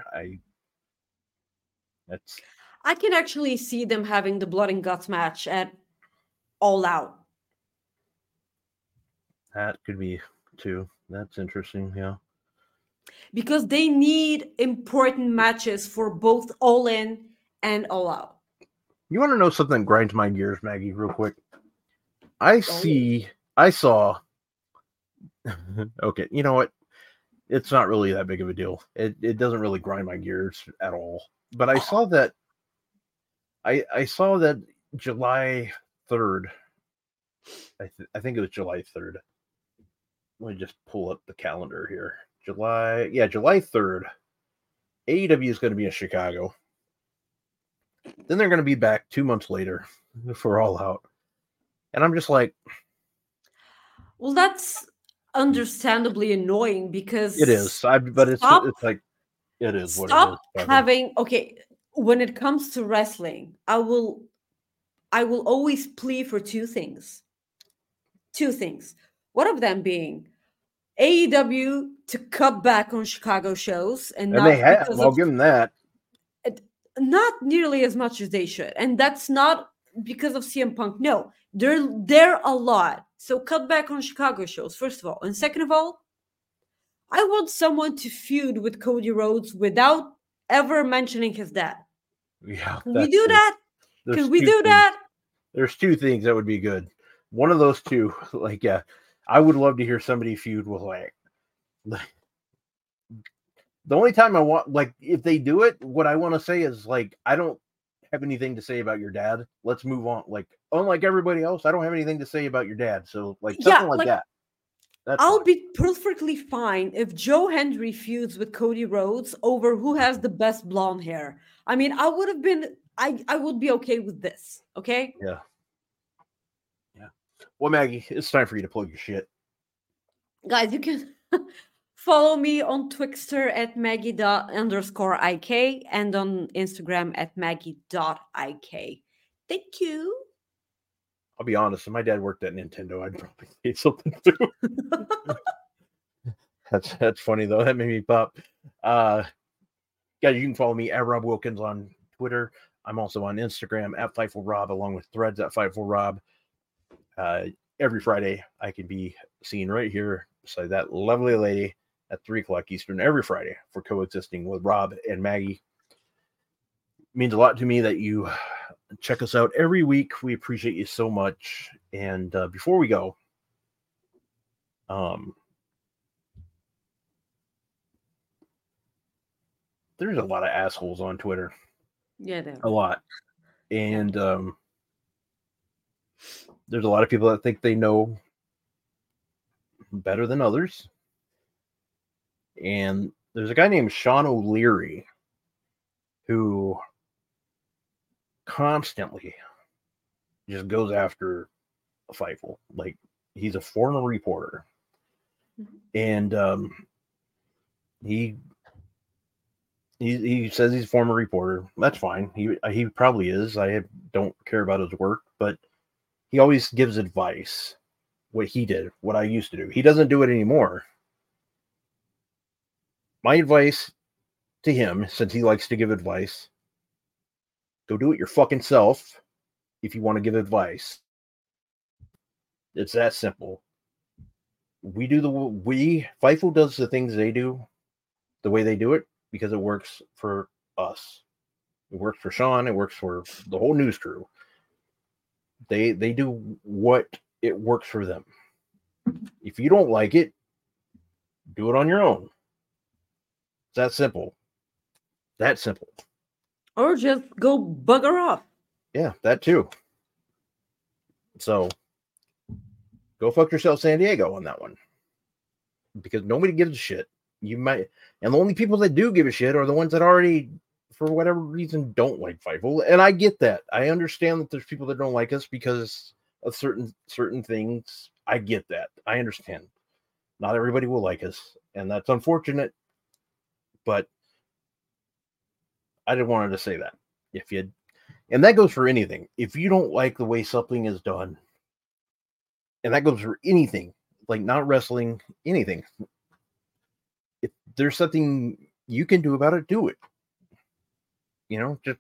[SPEAKER 5] I can actually see them having the blood and guts match at All Out.
[SPEAKER 4] That could be too. That's interesting. Yeah.
[SPEAKER 5] because they need important matches for both All In and All Out.
[SPEAKER 4] You want to know something that grinds my gears, Maggie, real quick? I saw. Okay, you know what? It's not really that big of a deal. It doesn't really grind my gears at all. But I saw that. I saw that July 3rd. I think it was July 3rd. Let me just pull up the calendar here. July 3rd. AEW is going to be in Chicago. Then they're going to be back 2 months later for All Out. And I'm just like,
[SPEAKER 5] Well, that's understandably annoying because
[SPEAKER 4] it is. But it's
[SPEAKER 5] stop,
[SPEAKER 4] like, it is what
[SPEAKER 5] stop
[SPEAKER 4] it is.
[SPEAKER 5] having okay. When it comes to wrestling, I will always plea for two things. Two things. One of them being AEW to cut back on Chicago shows and
[SPEAKER 4] And they
[SPEAKER 5] not
[SPEAKER 4] have.
[SPEAKER 5] because
[SPEAKER 4] I'll
[SPEAKER 5] of
[SPEAKER 4] give them that.
[SPEAKER 5] not nearly as much as they should. And that's not because of CM Punk. No, they're a lot. So cut back on Chicago shows, first of all. And second of all, I want someone to feud with Cody Rhodes without ever mentioning his dad.
[SPEAKER 4] Yeah.
[SPEAKER 5] Can we do that? Can we do that?
[SPEAKER 4] There's two things that would be good. One of those two, like, yeah, I would love to hear somebody feud with like the only time I want, like, if they do it, what I want to say is like, I don't have anything to say about your dad. Let's move on. Like, unlike everybody else, I don't have anything to say about your dad. So, like, something like that. That's
[SPEAKER 5] I'll
[SPEAKER 4] fine.
[SPEAKER 5] be perfectly fine if Joe Hendry feuds with Cody Rhodes over who has the best blonde hair. I mean, I would have been, I would be okay with this. Okay.
[SPEAKER 4] Yeah. Yeah. Well, Maggie, it's time for you to plug your shit.
[SPEAKER 5] Guys, you can follow me on Twixter at Maggie_IK and on Instagram at Maggie.IK. Thank you.
[SPEAKER 4] I'll be honest, if my dad worked at Nintendo, I'd probably say something too. That's funny though. That made me pop. Guys, you can follow me at Rob Wilkins on Twitter. I'm also on Instagram at FightfulRob, along with threads at FightfulRob. Every Friday, I can be seen right here beside that lovely lady at 3 o'clock Eastern every Friday for Coexisting with Rob and Maggie. It means a lot to me that you check us out every week. We appreciate you so much. And before we go, there's a lot of assholes on Twitter.
[SPEAKER 5] Yeah, there.
[SPEAKER 4] A lot. And there's a lot of people that think they know better than others. And there's a guy named Sean O'Leary who constantly just goes after Fightful. Like, he's a former reporter. And he says he's a former reporter. That's fine. He probably is. I don't care about his work, but he always gives advice. What he did, what I used to do. He doesn't do it anymore. My advice to him, since he likes to give advice, go do it your fucking self if you want to give advice. It's that simple. Fightful does the things they do the way they do it because it works for us. It works for Sean. It works for the whole news crew. They do what it works for them. If you don't like it, do it on your own. It's that simple. That simple.
[SPEAKER 5] Or just go bugger off.
[SPEAKER 4] Yeah, that too. So go fuck yourself, San Diego, on that one. Because nobody gives a shit. You might, and the only people that do give a shit are the ones that already, for whatever reason, don't like Fightful. And I get that. I understand that there's people that don't like us because of certain things. I get that. I understand. Not everybody will like us, and that's unfortunate. But I didn't want to say that. And that goes for anything. If you don't like the way something is done, and that goes for anything, like not wrestling, anything. If there's something you can do about it, do it. Just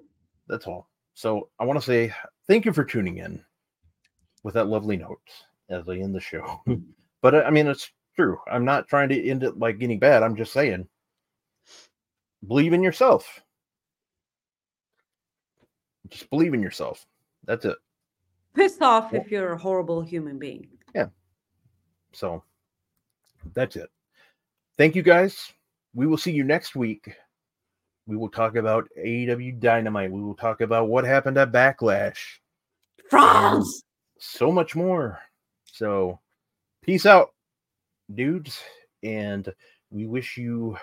[SPEAKER 4] that's all. So I want to say thank you for tuning in with that lovely note. as I end the show. But I mean, it's true. I'm not trying to end it like getting bad. I'm just saying, believe in yourself. Just believe in yourself. That's it.
[SPEAKER 5] Pissed off if you're a horrible human being.
[SPEAKER 4] Yeah. So that's it. Thank you guys. We will see you next week. We will talk about AEW Dynamite. We will talk about what happened at Backlash.
[SPEAKER 5] France!
[SPEAKER 4] So much more. So peace out, dudes. And we wish you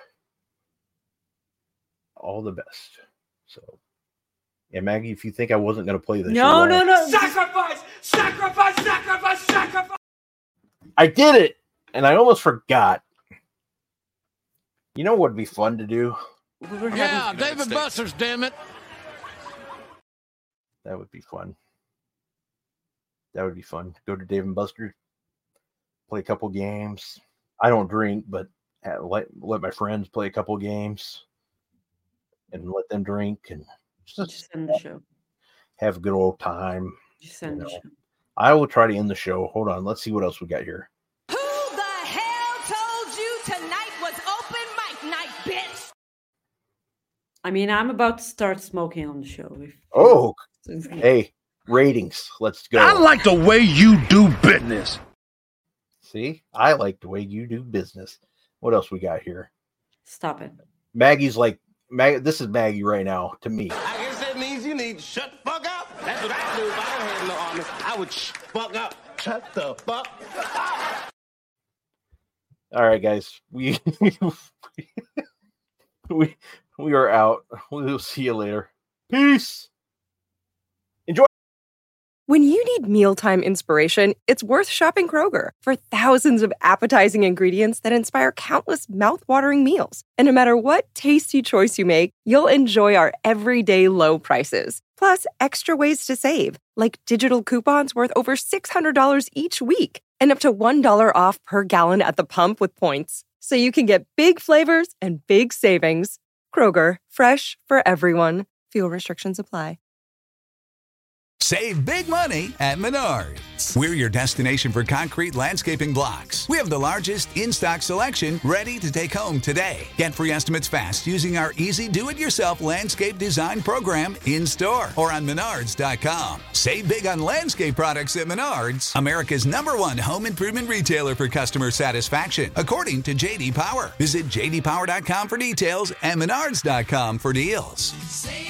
[SPEAKER 4] all the best. So, and Maggie, if you think I wasn't going to play this,
[SPEAKER 5] No.
[SPEAKER 3] Sacrifice! Sacrifice! Sacrifice! Sacrifice!
[SPEAKER 4] I did it, and I almost forgot. You know what would be fun to do?
[SPEAKER 3] Yeah, David Buster's, damn it.
[SPEAKER 4] That would be fun. That would be fun. Go to Dave and Buster's, play a couple games. I don't drink, but let my friends play a couple games and let them drink and
[SPEAKER 5] Just end the show.
[SPEAKER 4] have a good old time.
[SPEAKER 5] Just end the show.
[SPEAKER 4] I will try to end the show. Hold on. Let's see what else we got here.
[SPEAKER 6] Who the hell told you tonight was open mic night, bitch?
[SPEAKER 5] I mean, I'm about to start smoking on the show.
[SPEAKER 4] Oh, hey, ratings. Let's go.
[SPEAKER 7] I like the way you do business.
[SPEAKER 4] See, I like the way you do business. What else we got here?
[SPEAKER 5] Stop it.
[SPEAKER 4] Maggie's like, this is Maggie right now to me.
[SPEAKER 8] I guess that means you need to shut the fuck up. That's what I do if I don't have no army. I would fuck up. Shut the fuck up.
[SPEAKER 4] All right, guys. We are out. We'll see you later. Peace. Enjoy.
[SPEAKER 1] When you need mealtime inspiration, it's worth shopping Kroger for thousands of appetizing ingredients that inspire countless mouthwatering meals. And no matter what tasty choice you make, you'll enjoy our everyday low prices. Plus, extra ways to save, like digital coupons worth over $600 each week and up to $1 off per gallon at the pump with points. So you can get big flavors and big savings. Kroger, fresh for everyone. Fuel restrictions apply.
[SPEAKER 2] Save big money at Menards. We're your destination for concrete landscaping blocks. We have the largest in-stock selection ready to take home today. Get free estimates fast using our easy do-it-yourself landscape design program in-store or on Menards.com. Save big on landscape products at Menards, America's #1 home improvement retailer for customer satisfaction, according to J.D. Power. Visit JDPower.com for details and Menards.com for deals.
[SPEAKER 3] Save